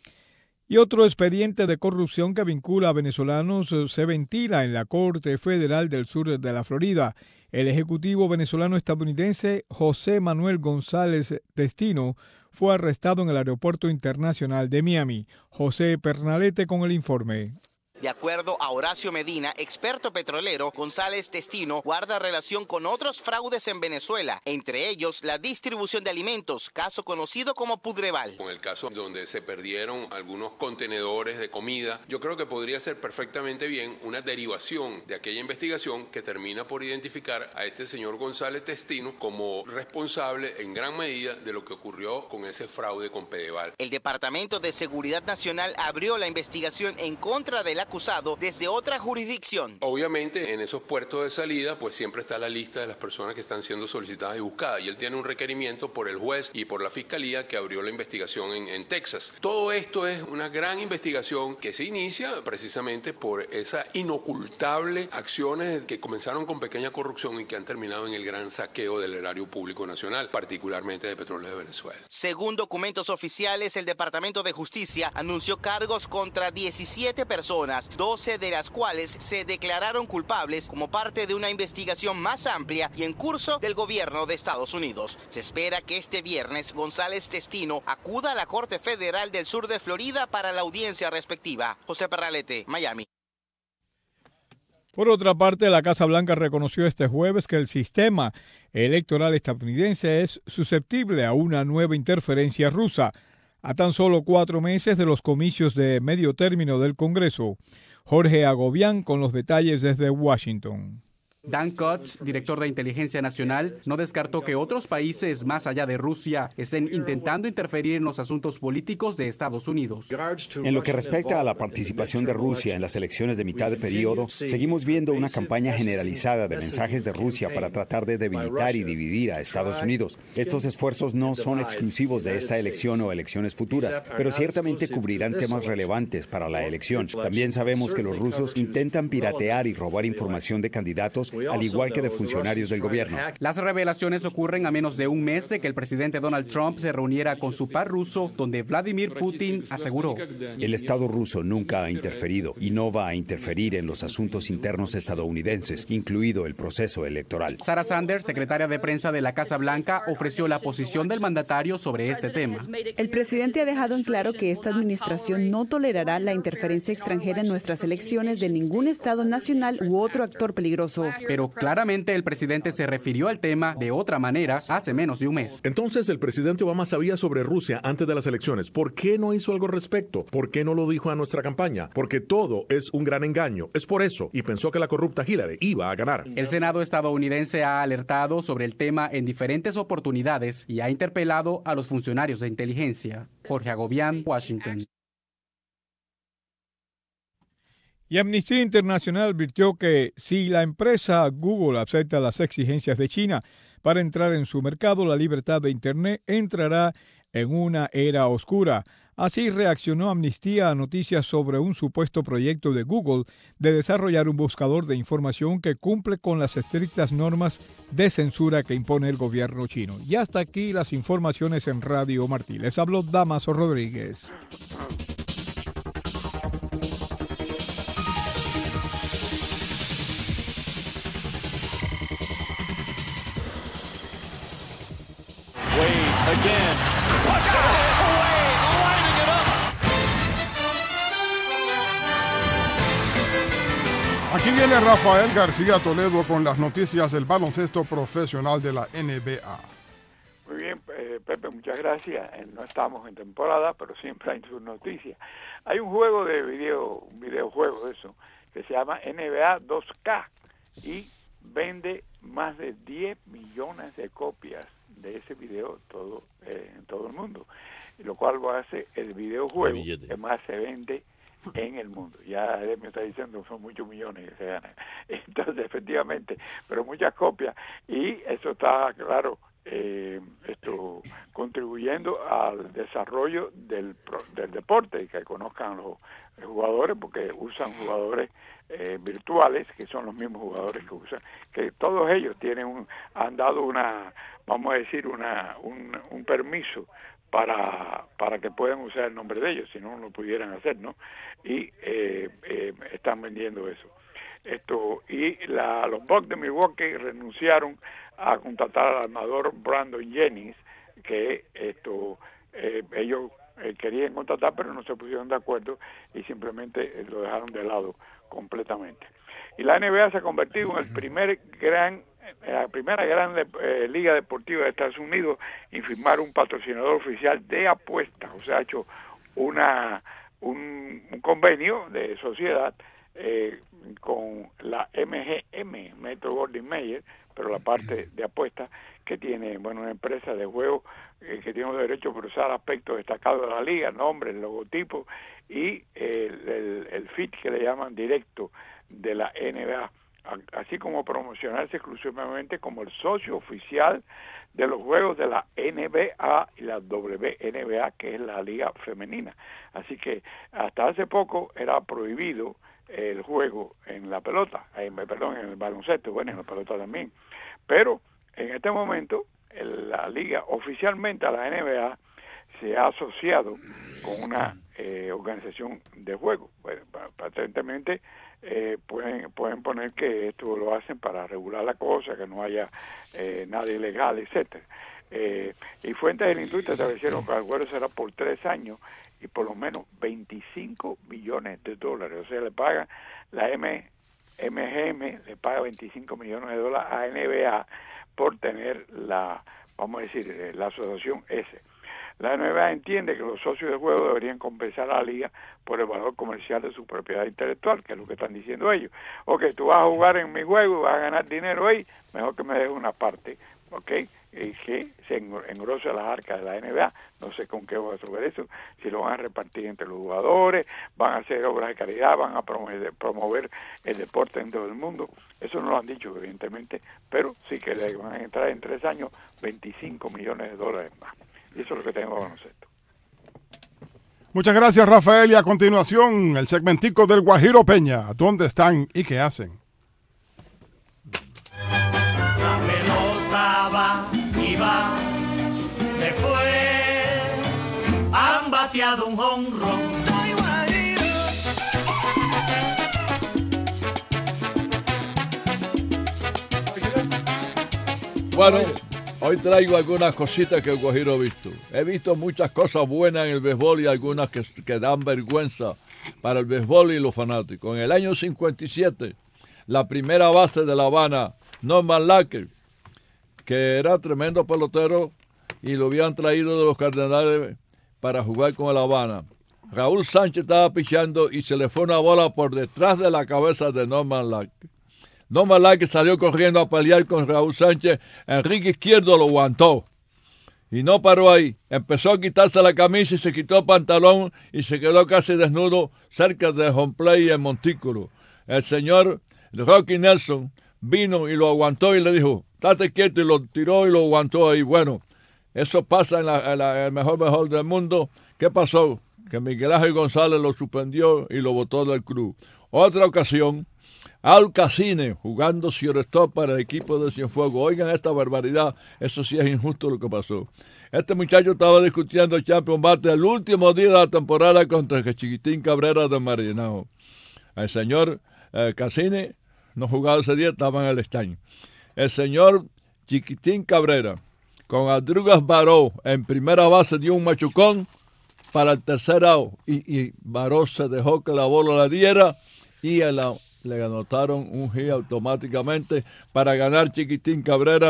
Y otro expediente de corrupción que vincula a venezolanos se ventila en la Corte Federal del Sur de la Florida. El ejecutivo venezolano-estadounidense José Manuel González Testino fue arrestado en el Aeropuerto Internacional de Miami. José Pernalete con el informe. De acuerdo a Horacio Medina, experto petrolero, González Testino guarda relación con otros fraudes en Venezuela, entre ellos la distribución de alimentos, caso conocido como Pudreval. Con el caso donde se perdieron algunos contenedores de comida, yo creo que podría ser perfectamente bien una derivación de aquella investigación que termina por identificar a este señor González Testino como responsable en gran medida de lo que ocurrió con ese fraude con Pedeval. El Departamento de Seguridad Nacional abrió la investigación en contra de la acusado desde otra jurisdicción. Obviamente en esos puertos de salida pues siempre está la lista de las personas que están siendo solicitadas y buscadas, y él tiene un requerimiento por el juez y por la fiscalía que abrió la investigación en Texas. Todo esto es una gran investigación que se inicia precisamente por esas inocultables acciones que comenzaron con pequeña corrupción y que han terminado en el gran saqueo del erario público nacional, particularmente de Petróleos de Venezuela. Según documentos oficiales, el Departamento de Justicia anunció cargos contra 17 personas, 12 de las cuales se declararon culpables como parte de una investigación más amplia y en curso del gobierno de Estados Unidos. Se espera que este viernes González Testino acuda a la Corte Federal del Sur de Florida para la audiencia respectiva. José Perralete, Miami. Por otra parte, la Casa Blanca reconoció este jueves que el sistema electoral estadounidense es susceptible a una nueva interferencia rusa, a tan solo 4 meses de los comicios de medio término del Congreso. Jorge Agobián con los detalles desde Washington. Dan Coats, director de Inteligencia Nacional, no descartó que otros países más allá de Rusia estén intentando interferir en los asuntos políticos de Estados Unidos. En lo que respecta a la participación de Rusia en las elecciones de mitad de periodo, seguimos viendo una campaña generalizada de mensajes de Rusia para tratar de debilitar y dividir a Estados Unidos. Estos esfuerzos no son exclusivos de esta elección o elecciones futuras, pero ciertamente cubrirán temas relevantes para la elección. También sabemos que los rusos intentan piratear y robar información de candidatos, al igual que de funcionarios del gobierno. Las revelaciones ocurren a menos de un mes de que el presidente Donald Trump se reuniera con su par ruso, donde Vladimir Putin aseguró: el Estado ruso nunca ha interferido y no va a interferir en los asuntos internos estadounidenses, incluido el proceso electoral. Sarah Sanders, secretaria de prensa de la Casa Blanca, ofreció la posición del mandatario sobre este tema. El presidente ha dejado en claro que esta administración no tolerará la interferencia extranjera en nuestras elecciones de ningún Estado nacional u otro actor peligroso. Pero claramente el presidente se refirió al tema de otra manera hace menos de un mes. Entonces el presidente Obama sabía sobre Rusia antes de las elecciones. ¿Por qué no hizo algo al respecto? ¿Por qué no lo dijo a nuestra campaña? Porque todo es un gran engaño. Es por eso. Y pensó que la corrupta Hillary iba a ganar. El Senado estadounidense ha alertado sobre el tema en diferentes oportunidades y ha interpelado a los funcionarios de inteligencia. Jorge Agobián, Washington. Y Amnistía Internacional advirtió que si la empresa Google acepta las exigencias de China para entrar en su mercado, la libertad de Internet entrará en una era oscura. Así reaccionó Amnistía a noticias sobre un supuesto proyecto de Google de desarrollar un buscador de información que cumple con las estrictas normas de censura que impone el gobierno chino. Y hasta aquí las informaciones en Radio Martí. Les habló Damaso Rodríguez. Aquí viene Rafael García Toledo con las noticias del baloncesto profesional de la NBA. Muy bien, Pepe, muchas gracias. No estamos en temporada, pero siempre hay sus noticias. Hay un juego de un videojuego de eso, que se llama NBA 2K y vende más de 10 millones de copias de ese video en todo el mundo, y lo cual lo hace el videojuego que más se vende en el mundo. Ya él me está diciendo que son muchos millones que se ganan. Entonces, efectivamente, pero muchas copias, y eso está claro, contribuyendo al desarrollo del deporte, y que conozcan los jugadores, porque usan jugadores virtuales, que son los mismos jugadores que usan, que todos ellos han dado vamos a decir, un permiso para que puedan usar el nombre de ellos, si no lo pudieran hacer, ¿no? Y están vendiendo eso. Los Bucks de Milwaukee renunciaron a contratar al armador Brandon Jennings, que ellos querían contratar, pero no se pusieron de acuerdo y simplemente lo dejaron de lado completamente. Y la NBA se ha convertido en la primera gran liga deportiva de Estados Unidos en firmar un patrocinador oficial de apuestas. O sea, ha hecho un convenio de sociedad con la MGM, Metro Goldwyn Mayer, pero la parte de apuestas, que tiene una empresa de juego que tiene los derechos por usar aspectos destacados de la liga, nombre, el logotipo y el feed que le llaman directo de la NBA, así como promocionarse exclusivamente como el socio oficial de los juegos de la NBA y la WNBA, que es la liga femenina. Así que hasta hace poco era prohibido el juego en la pelota, en el baloncesto, en la pelota también. Pero en este momento la liga oficialmente a la NBA se ha asociado con una organización de juego. Patentemente pueden poner que esto lo hacen para regular la cosa, que no haya nada ilegal, etcétera. Y fuentes de la industria establecieron que el juego será por 3 años y por lo menos $25 millones. O sea, le pagan la MGM, le paga $25 millones a NBA por tener la asociación S. La NBA entiende que los socios de juego deberían compensar a la liga por el valor comercial de su propiedad intelectual, que es lo que están diciendo ellos. Ok, tú vas a jugar en mi juego y vas a ganar dinero ahí, mejor que me dejes una parte, ok, y que se engrose las arcas de la NBA. No sé con qué va a resolver eso, si lo van a repartir entre los jugadores, van a hacer obras de caridad, van a promover el deporte en todo el mundo. Eso no lo han dicho, evidentemente, pero sí que le van a entrar en 3 años $25 millones más. Y eso es lo que tengo con nosotros. Muchas gracias, Rafael. Y a continuación, el segmentico del Guajiro Peña. ¿Dónde están y qué hacen? La pelota va y va, se fue, han bateado un jonrón. Soy guajiro. Bueno, hoy traigo algunas cositas que el Guajiro ha visto. He visto muchas cosas buenas en el béisbol y algunas que dan vergüenza para el béisbol y los fanáticos. En el año 57, la primera base de La Habana, Norman Lacker, que era tremendo pelotero y lo habían traído de los Cardenales para jugar con el Habana. Raúl Sánchez estaba pichando y se le fue una bola por detrás de la cabeza de Norman Lacker. Norman Lacker salió corriendo a pelear con Raúl Sánchez. Enrique Izquierdo lo aguantó. Y no paró ahí. Empezó a quitarse la camisa y se quitó el pantalón y se quedó casi desnudo cerca de home play en Montículo. El señor Rocky Nelson vino y lo aguantó y le dijo, estate quieto, y lo tiró y lo aguantó ahí. Bueno, eso pasa en el mejor del mundo. ¿Qué pasó? que Miguel Ángel González lo suspendió y lo botó del club. Otra ocasión, Al Casine jugando shortstop para el equipo de Cienfuegos. Oigan esta barbaridad, eso sí es injusto lo que pasó. Este muchacho estaba discutiendo el Champion Bate el último día de la temporada contra el Chiquitín Cabrera de Marinao. El señor Casine no jugaba ese día, estaba en el estaño. El señor Chiquitín Cabrera con Adrugas Baró en primera base dio un machucón para el tercer out y Baró se dejó que la bola la diera y le anotaron un hit automáticamente para ganar Chiquitín Cabrera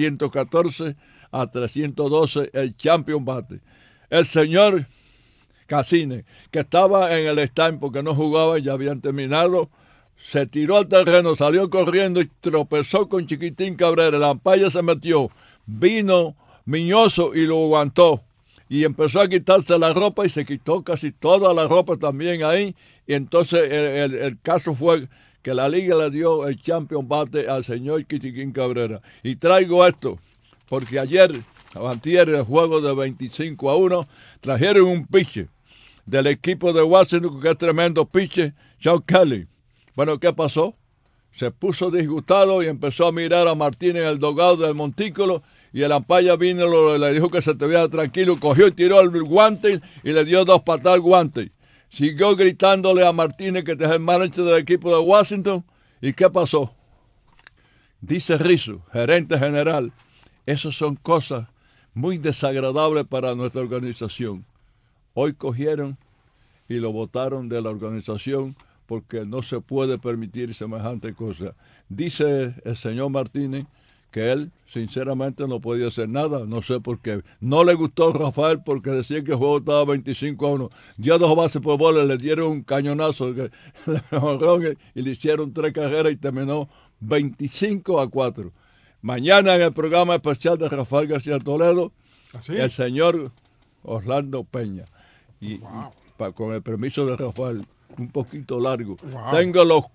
314-312 el Champion Bate. El señor Casine, que estaba en el stand porque no jugaba, ya habían terminado, se tiró al terreno, salió corriendo y tropezó con Chiquitín Cabrera. La ampalla se metió, vino Miñoso y lo aguantó. Y empezó a quitarse la ropa y se quitó casi toda la ropa también ahí. Y entonces el caso fue que la liga le dio el Champion Bate al señor Chiquitín Cabrera. Y traigo esto porque ayer, antier, el juego de 25-1, trajeron un pitcher del equipo de Washington, que es tremendo pitcher, Sean Kelly. Bueno, ¿qué pasó? Se puso disgustado y empezó a mirar a Martínez en el dogado del montículo y el ampalla vino y le dijo que se te viera tranquilo, cogió y tiró el guante y le dio 2 patadas al guante. Siguió gritándole a Martínez que es el manager del equipo de Washington. ¿Y qué pasó? Dice Rizzo, gerente general, esas son cosas muy desagradables para nuestra organización. Hoy cogieron y lo botaron de la organización porque no se puede permitir semejante cosa. Dice el señor Martínez que él sinceramente no podía hacer nada, no sé por qué. No le gustó Rafael porque decía que el juego estaba 25-1. Dio 2 bases por bola, le dieron un cañonazo y le hicieron 3 carreras y terminó 25-4. Mañana en el programa especial de Rafael García Toledo, el señor Orlando Peña. Y con el permiso de Rafael, un poquito largo. Tengo los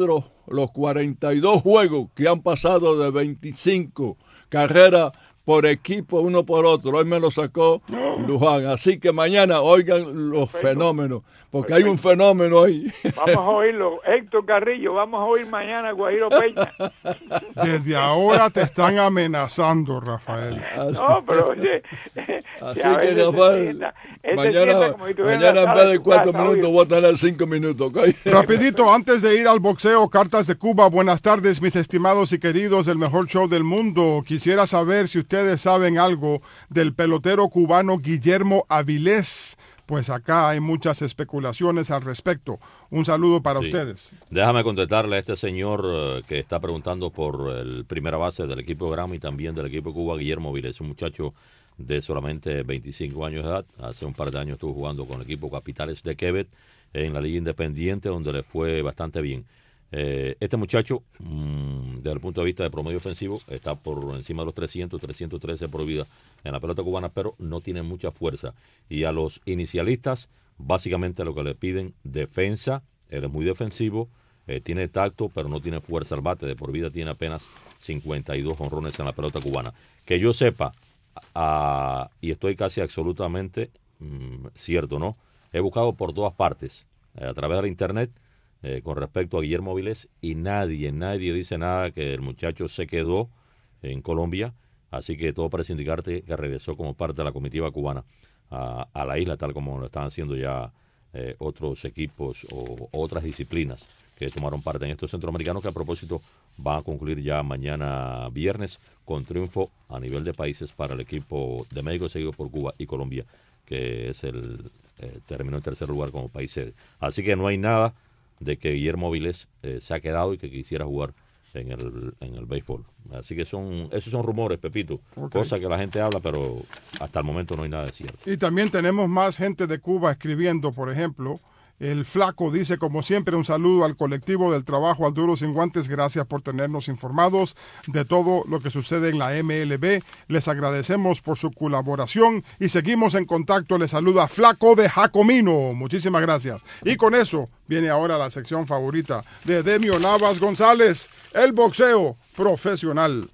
42 juegos que han pasado de 25 carreras por equipo, uno por otro. Hoy me lo sacó Luján. Así que mañana oigan los fenómenos, porque hay un fenómeno ahí. Vamos a oírlo. Héctor Carrillo, vamos a oír mañana a Guajiro Peña. Desde ahora te están amenazando, Rafael. No, pero oye, así que Rafael, mañana en vez de 4 minutos voy a tener 5 minutos. ¿Okay? Rapidito, antes de ir al boxeo, Cartas de Cuba. Buenas tardes, mis estimados y queridos del mejor show del mundo. Quisiera saber si ustedes saben algo del pelotero cubano Guillermo Avilés. Pues acá hay muchas especulaciones al respecto. Un saludo para ustedes. Déjame contestarle a este señor que está preguntando por el primera base del equipo Grammy y también del equipo Cuba, Guillermo Avilés, un muchacho de solamente 25 años de edad. Hace un par de años estuvo jugando con el equipo Capitales de Quebec en la Liga Independiente, donde le fue bastante bien. Este muchacho, desde el punto de vista de promedio ofensivo, está por encima de los 313 por vida en la pelota cubana, pero no tiene mucha fuerza. Y a los inicialistas, básicamente lo que le piden, defensa. Él es muy defensivo, tiene tacto, pero no tiene fuerza al bate. De por vida tiene apenas 52 jonrones en la pelota cubana. Que yo sepa, y estoy casi absolutamente cierto, ¿no? He buscado por todas partes, a través de la internet, con respecto a Guillermo Avilés, y nadie dice nada, que el muchacho se quedó en Colombia, así que todo parece indicarte que regresó como parte de la comitiva cubana a la isla, tal como lo están haciendo ya otros equipos o otras disciplinas que tomaron parte en estos centroamericanos, que a propósito van a concluir ya mañana viernes con triunfo a nivel de países para el equipo de México, seguido por Cuba y Colombia, que es terminó en tercer lugar como país sede. Así que no hay nada de que Guillermo Avilés se ha quedado y que quisiera jugar en el béisbol. Así que esos son rumores, Pepito, cosas que la gente habla, pero hasta el momento no hay nada de cierto. Y también tenemos más gente de Cuba escribiendo, por ejemplo. El Flaco dice, como siempre, un saludo al colectivo del trabajo al duro sin guantes. Gracias por tenernos informados de todo lo que sucede en la MLB. Les agradecemos por su colaboración y seguimos en contacto. Les saluda Flaco de Jacomino. Muchísimas gracias. Y con eso viene ahora la sección favorita de Demio Navas González, el boxeo profesional.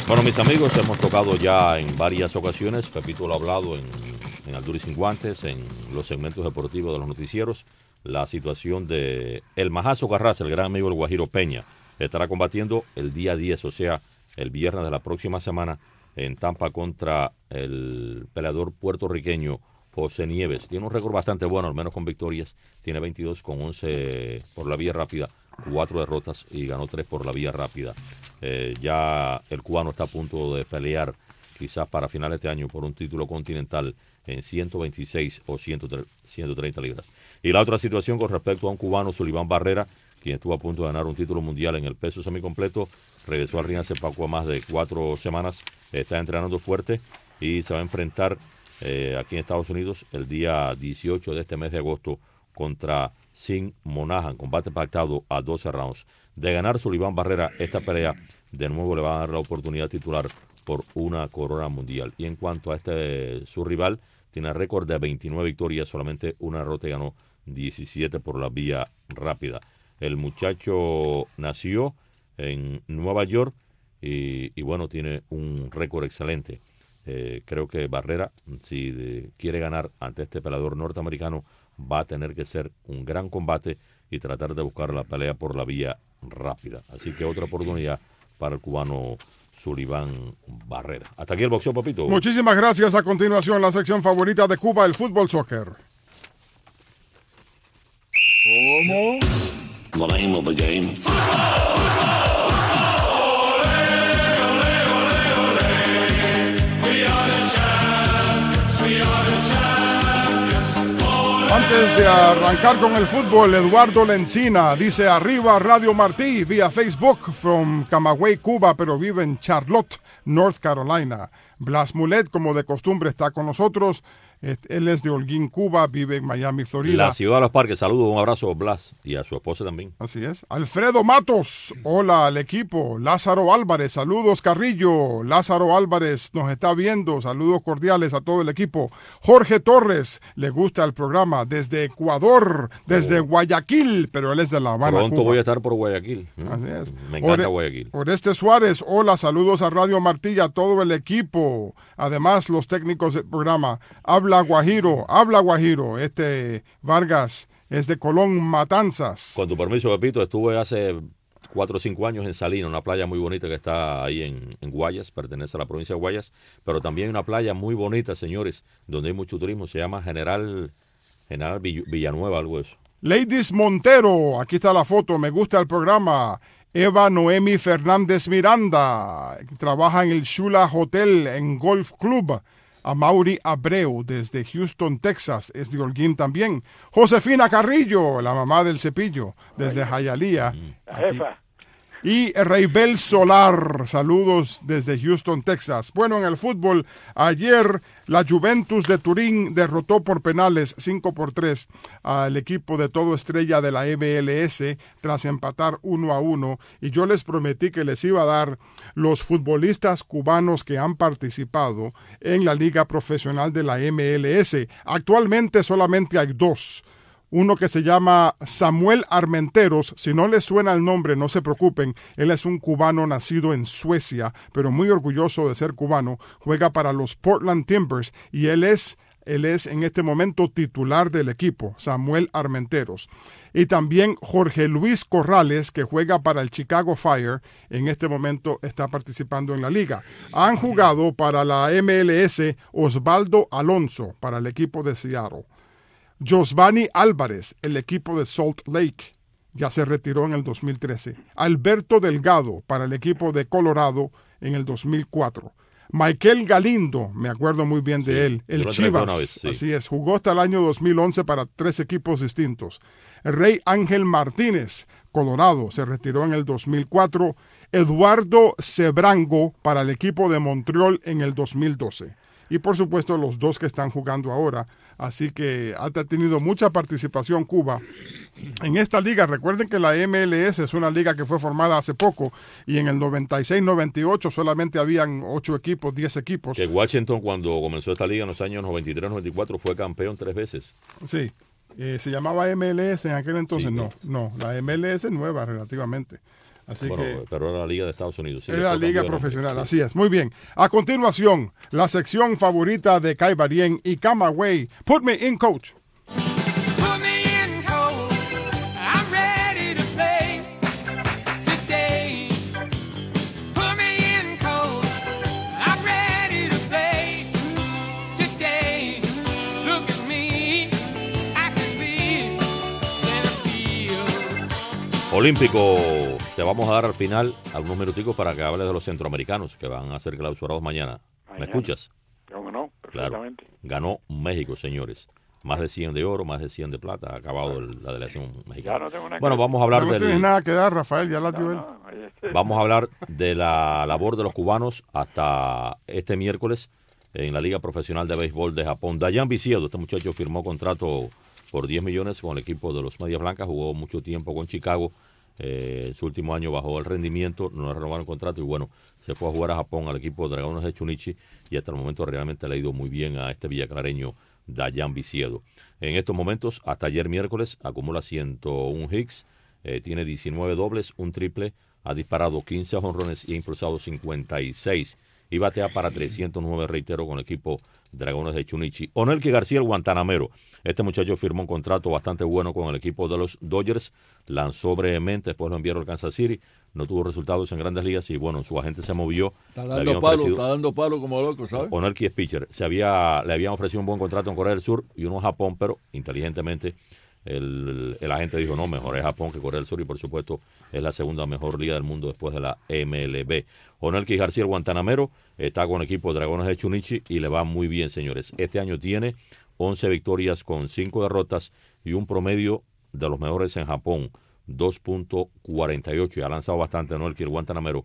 Bueno, mis amigos, hemos tocado ya en varias ocasiones, Pepito lo ha hablado en Al Duro y Sin Guantes, en los segmentos deportivos de los noticieros, la situación de el Majazo Carrasco, el gran amigo del Guajiro Peña, estará combatiendo el día 10, o sea, el viernes de la próxima semana en Tampa contra el peleador puertorriqueño José Nieves. Tiene un récord bastante bueno, al menos con victorias, tiene 22 con 11 por la vía rápida, 4 derrotas y ganó 3 por la vía rápida. Ya el cubano está a punto de pelear quizás para finales de año por un título continental en 126 o 130 libras. Y la otra situación con respecto a un cubano, Sullivan Barrera, quien estuvo a punto de ganar un título mundial en el peso semicompleto, regresó al ring hace poco más de 4 semanas, está entrenando fuerte y se va a enfrentar aquí en Estados Unidos el día 18 de este mes de agosto contra Sin Monahan, combate pactado a 12 rounds. De ganar Sullivan Barrera esta pelea, de nuevo le va a dar la oportunidad titular por una corona mundial. Y en cuanto a su rival, tiene récord de 29 victorias, solamente una derrota y ganó 17 por la vía rápida. El muchacho nació en Nueva York y bueno, tiene un récord excelente. Creo que Barrera, si quiere ganar ante este peleador norteamericano, va a tener que ser un gran combate y tratar de buscar la pelea por la vía rápida. Así que otra oportunidad para el cubano Sullivan Barrera. Hasta aquí el boxeo, Papito. Muchísimas gracias. A continuación, la sección favorita de Cuba, el fútbol soccer. ¿Cómo? The name of the game. Antes de arrancar con el fútbol, Eduardo Lencina dice: arriba Radio Martí vía Facebook from Camagüey, Cuba, pero vive en Charlotte, North Carolina. Blas Mulet, como de costumbre, está con nosotros. Él es de Holguín, Cuba, vive en Miami, Florida. La ciudad de los parques. Saludos, un abrazo a Blas y a su esposa también. Así es. Alfredo Matos, hola al equipo. Lázaro Álvarez, saludos Carrillo. Lázaro Álvarez nos está viendo, saludos cordiales a todo el equipo. Jorge Torres, le gusta el programa desde Ecuador, desde Guayaquil, pero él es de La Habana, Pronto Cuba. voy a estar por Guayaquil. Así es. Me encanta Guayaquil. Oreste Suárez, hola, saludos a Radio Martí y a todo el equipo. Además, los técnicos del programa. Habla Guajiro. Vargas es de Colón, Matanzas. Con tu permiso, Pepito, estuve hace 4 o 5 años en Salina, una playa muy bonita que está ahí en Guayas, pertenece a la provincia de Guayas, pero también hay una playa muy bonita, señores, donde hay mucho turismo, se llama General Villanueva, algo de eso. Ladies Montero, aquí está la foto, me gusta el programa. Eva Noemi Fernández Miranda, trabaja en el Shula Hotel en Golf Club. A Mauri Abreu, desde Houston, Texas, es de Holguín también. Josefina Carrillo, la mamá del Cepillo, desde Hialeah. Jefa. Y Reybel Solar, saludos desde Houston, Texas. Bueno, en el fútbol, ayer la Juventus de Turín derrotó por penales 5-3 al equipo de todo estrella de la MLS tras empatar 1-1. Y yo les prometí que les iba a dar los futbolistas cubanos que han participado en la liga profesional de la MLS. Actualmente solamente hay 2. Uno que se llama Samuel Armenteros. Si no les suena el nombre, no se preocupen. Él es un cubano nacido en Suecia, pero muy orgulloso de ser cubano. Juega para los Portland Timbers y él es en este momento titular del equipo, Samuel Armenteros. Y también Jorge Luis Corrales, que juega para el Chicago Fire, en este momento está participando en la liga. Han jugado para la MLS Osvaldo Alonso, para el equipo de Seattle. Josvani Álvarez, el equipo de Salt Lake, ya se retiró en el 2013. Alberto Delgado, para el equipo de Colorado, en el 2004. Michael Galindo, me acuerdo muy bien de él, el Chivas, así es, jugó hasta el año 2011 para 3 equipos distintos. Rey Ángel Martínez, Colorado, se retiró en el 2004. Eduardo Sebrango, para el equipo de Montreal, en el 2012. Y por supuesto los 2 que están jugando ahora. Así que ha tenido mucha participación Cuba en esta liga. Recuerden que la MLS es una liga que fue formada hace poco y en el 96-98 solamente habían 8 equipos, 10 equipos. Que Washington, cuando comenzó esta liga en los años 93-94, fue campeón 3 veces. Sí, se llamaba MLS en aquel entonces. Sí, no, la MLS es nueva relativamente. Así bueno, que pero era la Liga de Estados Unidos. Sí, era la Liga campeón, Profesional, sí. así es. Muy bien. A continuación, la sección favorita de Kai Barien y Camagüey. Put me in, coach. Olímpico, te vamos a dar al final algunos minuticos para que hables de los centroamericanos que van a ser clausurados mañana. ¿Me escuchas? ¿Cómo no? Perfectamente. Claro. Ganó México, señores. Más de 100 de oro, más de 100 de plata. Ha acabado la delegación mexicana. Ya no tengo nada Bueno, que vamos a hablar No tienes nada que dar, Rafael, ya la dio él. Vamos a hablar de la labor de los cubanos hasta este miércoles en la Liga Profesional de Béisbol de Japón. Dayan Viciedo, este muchacho firmó contrato por 10 millones con el equipo de los Medias Blancas, jugó mucho tiempo con Chicago, en su último año bajó el rendimiento, no le renovaron el contrato y bueno, se fue a jugar a Japón al equipo de Dragones de Chunichi y hasta el momento realmente le ha ido muy bien a este villaclareño Dayan Viciedo. En estos momentos, hasta ayer miércoles, acumula 101 hits, tiene 19 dobles, un triple, ha disparado 15 jonrones y ha impulsado 56 y batea para 309, reitero, con el equipo Dragones de Chunichi. Onelki García, el guantanamero. Este muchacho firmó un contrato bastante bueno con el equipo de los Dodgers. Lanzó brevemente, después lo enviaron al Kansas City. No tuvo resultados en Grandes Ligas y bueno, su agente se movió. Está dando palo como loco, ¿sabes? Onelki es pitcher. Le habían ofrecido un buen contrato en Corea del Sur y uno en Japón, pero inteligentemente el agente dijo, no, mejor es Japón que Corea del Sur y por supuesto es la segunda mejor liga del mundo después de la MLB. Onelki García, el guantanamero, está con el equipo Dragones de Chunichi y le va muy bien, señores. Este año tiene 11 victorias con 5 derrotas y un promedio de los mejores en Japón, 2.48, y ha lanzado bastante Onelki, el guantanamero,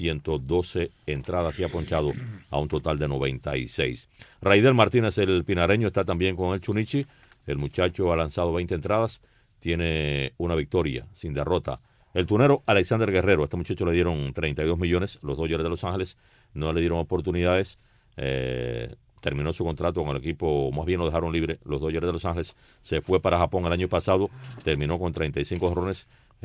112 entradas y ha ponchado a un total de 96. Raidel Martínez, el pinareño, está también con el Chunichi. El muchacho ha lanzado 20 entradas, tiene una victoria sin derrota. El tunero Alexander Guerrero, a este muchacho le dieron 32 millones, los Dodgers de Los Ángeles no le dieron oportunidades, terminó su contrato con el equipo, más bien lo dejaron libre, los Dodgers de Los Ángeles, se fue para Japón el año pasado, terminó con 35 jonrones,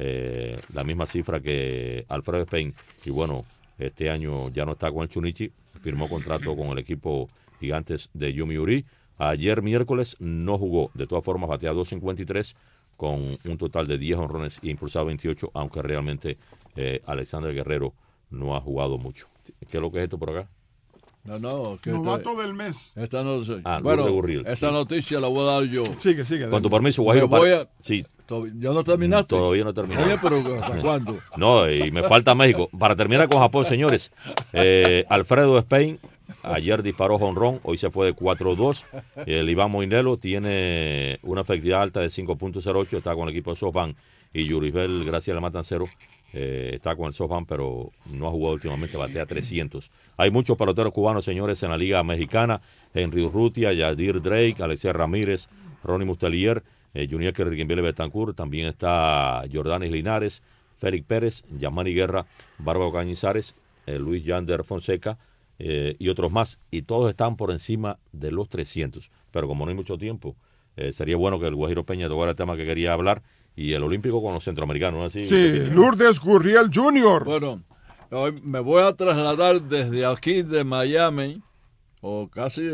la misma cifra que Alfredo Spain, y bueno, este año ya no está con el Chunichi, firmó contrato con el equipo Gigantes de Yomiuri. Ayer miércoles no jugó, de todas formas batea 2.53 con un total de 10 jonrones y impulsado 28, aunque realmente Alexander Guerrero no ha jugado mucho. ¿Qué es lo que es esto por acá? No, que Novato del mes. Esta no sé. Bueno, esa noticia la voy a dar yo. Sigue. Con tu permiso, Guajiro. Sí. ¿Ya no terminaste? Todavía no terminé. Oye, pero ¿hasta cuándo? No, y me falta México. Para terminar con Japón, señores, Alfredo Spain ayer disparó jonrón, hoy se fue de 4-2. El Iván Moinelo tiene una efectividad alta de 5.08, está con el equipo de SoftBank. Y Yurisbel Graciela Matancero está con el SoftBank, pero no ha jugado últimamente, batea 300. Hay muchos peloteros cubanos, señores, en la Liga Mexicana. Henry Urrutia, Yadir Drake, Alexis Ramírez, Ronnie Mustelier, Junior Kerriquenville Betancourt, también está Jordanis Linares, Félix Pérez, Yamani Guerra, Bárbaro Cañizares, Luis Yander Fonseca, y otros más, y todos están por encima de los 300, pero como no hay mucho tiempo, sería bueno que el Guajiro Peña tocara el tema que quería hablar, y el olímpico con los centroamericanos, ¿no? Así, sí, Lourdes Gurriel Jr. Bueno, hoy me voy a trasladar desde aquí de Miami, o casi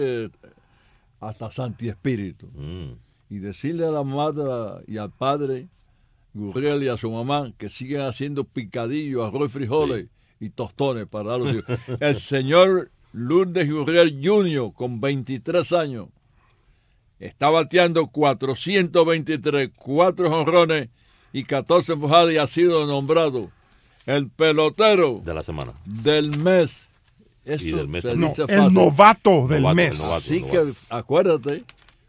hasta Santi Espíritu, y decirle a la madre y al padre Gurriel y a su mamá que sigan haciendo picadillos, arroz y frijoles, y tostones para dar los hijos. El señor Lourdes Gurriel Jr., con 23 años, está bateando 423, 4 jonrones y 14 empujadas y ha sido nombrado el pelotero de la semana, del mes. Eso y del mes se no, dice el fácil. novato del mes. Así que acuérdate,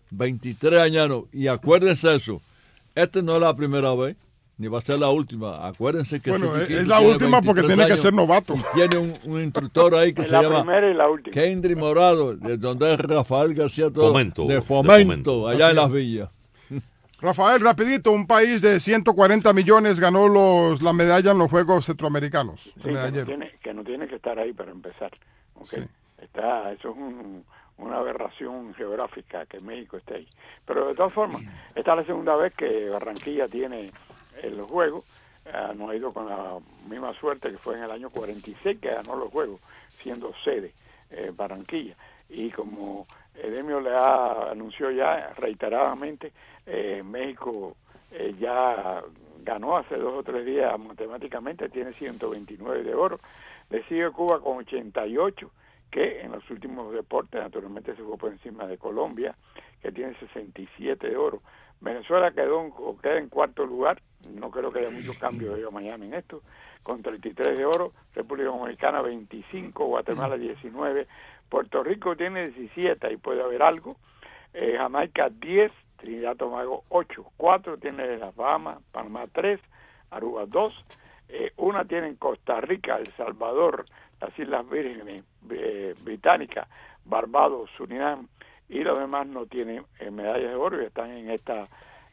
23 años, y acuérdense eso, esta no es la primera vez, ni va a ser la última. Acuérdense que bueno, es la última porque tiene que ser novato. Y tiene un instructor ahí que se llama la primera y la última. Kendry Morado, de donde es Rafael García todo, Fomento, de Fomento, allá en Las Villas. Rafael, rapidito, un país de 140 millones ganó la medalla en los Juegos Centroamericanos. Sí, que no tiene que estar ahí para empezar. Okay. Sí. Eso es una aberración geográfica que México esté ahí. Pero de todas formas, esta es la segunda vez que Barranquilla tiene los Juegos. no ha ido con la misma suerte que fue en el año 46, que ganó los Juegos, siendo sede Barranquilla. Y como Edemio le anunció ya reiteradamente, México ya ganó hace 2 o 3 días matemáticamente, tiene 129 de oro. Le sigue Cuba con 88, que en los últimos deportes naturalmente se fue por encima de Colombia, que tiene 67 de oro. Venezuela queda en cuarto lugar, no creo que haya mucho cambio de hoy a mañana en esto, con 33 de oro, República Dominicana 25, Guatemala 19, Puerto Rico tiene 17, ahí puede haber algo, Jamaica 10, Trinidad y Tobago 8, 4 tiene las Bahamas, Panamá 3, Aruba 2, una tiene en Costa Rica, El Salvador, las Islas Vírgenes Británicas, Barbados, Surinam, y los demás no tienen medallas de oro y están en esta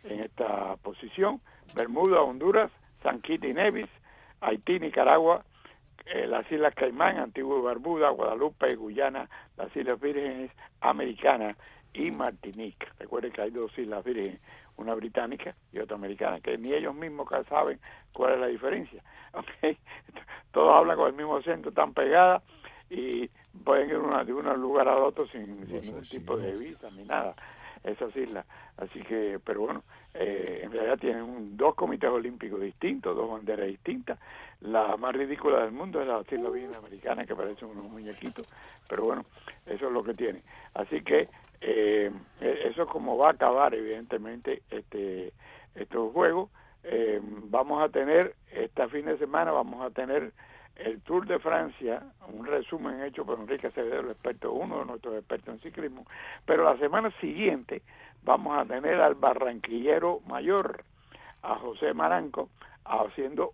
posición. Bermuda, Honduras, San Kitts y Nevis, Haití, Nicaragua, las Islas Caimán, Antigua y Barbuda, Guadalupe, Guyana, las Islas Vírgenes Americanas y Martinique. Recuerden que hay 2 islas vírgenes, una británica y otra americana, que ni ellos mismos saben cuál es la diferencia. ¿Okay? Todos hablan con el mismo acento, están pegadas y pueden ir de un lugar al otro sin ningún tipo de visa ni nada, esas islas. Así que, pero bueno, en realidad tienen 2 comités olímpicos distintos, 2 banderas distintas. La más ridícula del mundo es la Islas Vírgenes Americanas, que parecen unos muñequitos, pero bueno, eso es lo que tiene. Así que eso es como va a acabar evidentemente estos juegos. Vamos a tener, este fin de semana vamos a tener el Tour de Francia, un resumen hecho por Enrique Acevedo, uno de nuestros expertos en ciclismo, pero la semana siguiente vamos a tener al barranquillero mayor, a José Maranco, haciendo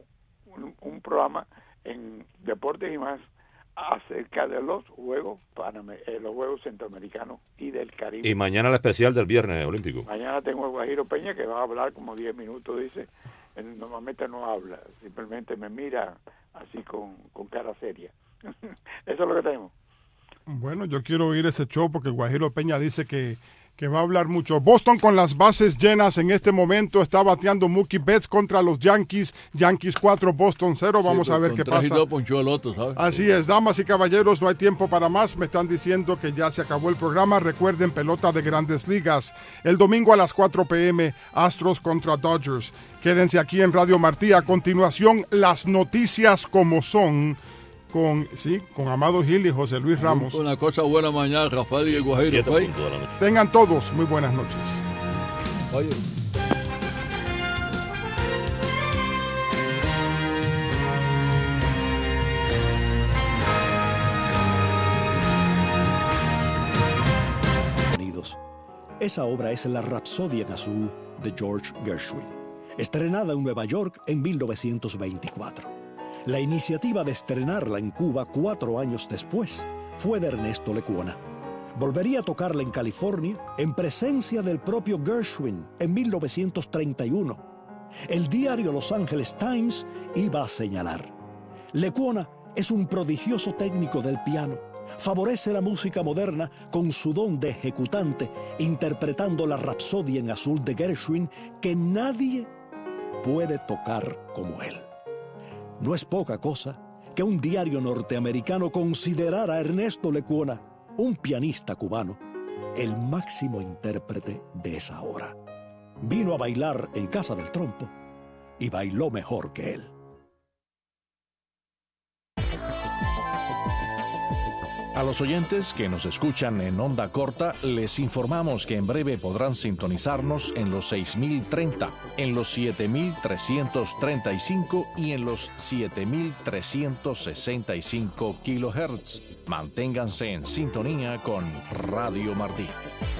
un programa en Deportes y Más acerca de los Juegos Centroamericanos y del Caribe. Y mañana el especial del Viernes Olímpico. Mañana tengo a Guajiro Peña, que va a hablar como 10 minutos, dice. Él normalmente no habla, simplemente me mira así con cara seria. Eso es lo que tenemos. Bueno, yo quiero oír ese show porque Guajiro Peña dice que va a hablar mucho. Boston con las bases llenas en este momento está bateando Mookie Betts contra los Yankees. Yankees 4, Boston 0. Vamos a ver qué pasa. Ponchó el otro, ¿sabes? Así es, damas y caballeros, no hay tiempo para más. Me están diciendo que ya se acabó el programa. Recuerden, pelota de Grandes Ligas. El domingo a las 4 p.m., Astros contra Dodgers. Quédense aquí en Radio Martí. A continuación, las noticias como son. Con Amado Gil y José Luis Ramos. Una cosa buena mañana, Rafael y el Guajiro. Tengan todos muy buenas noches. Oye. Esa obra es La Rapsodia en Azul de George Gershwin, estrenada en Nueva York en 1924. La iniciativa de estrenarla en Cuba 4 años después fue de Ernesto Lecuona. Volvería a tocarla en California en presencia del propio Gershwin en 1931. El diario Los Angeles Times iba a señalar: Lecuona es un prodigioso técnico del piano. Favorece la música moderna con su don de ejecutante, interpretando la Rapsodia en Azul de Gershwin que nadie puede tocar como él. No es poca cosa que un diario norteamericano considerara a Ernesto Lecuona, un pianista cubano, el máximo intérprete de esa obra. Vino a bailar en Casa del Trompo y bailó mejor que él. A los oyentes que nos escuchan en onda corta, les informamos que en breve podrán sintonizarnos en los 6030, en los 7335 y en los 7365 kHz. Manténganse en sintonía con Radio Martí.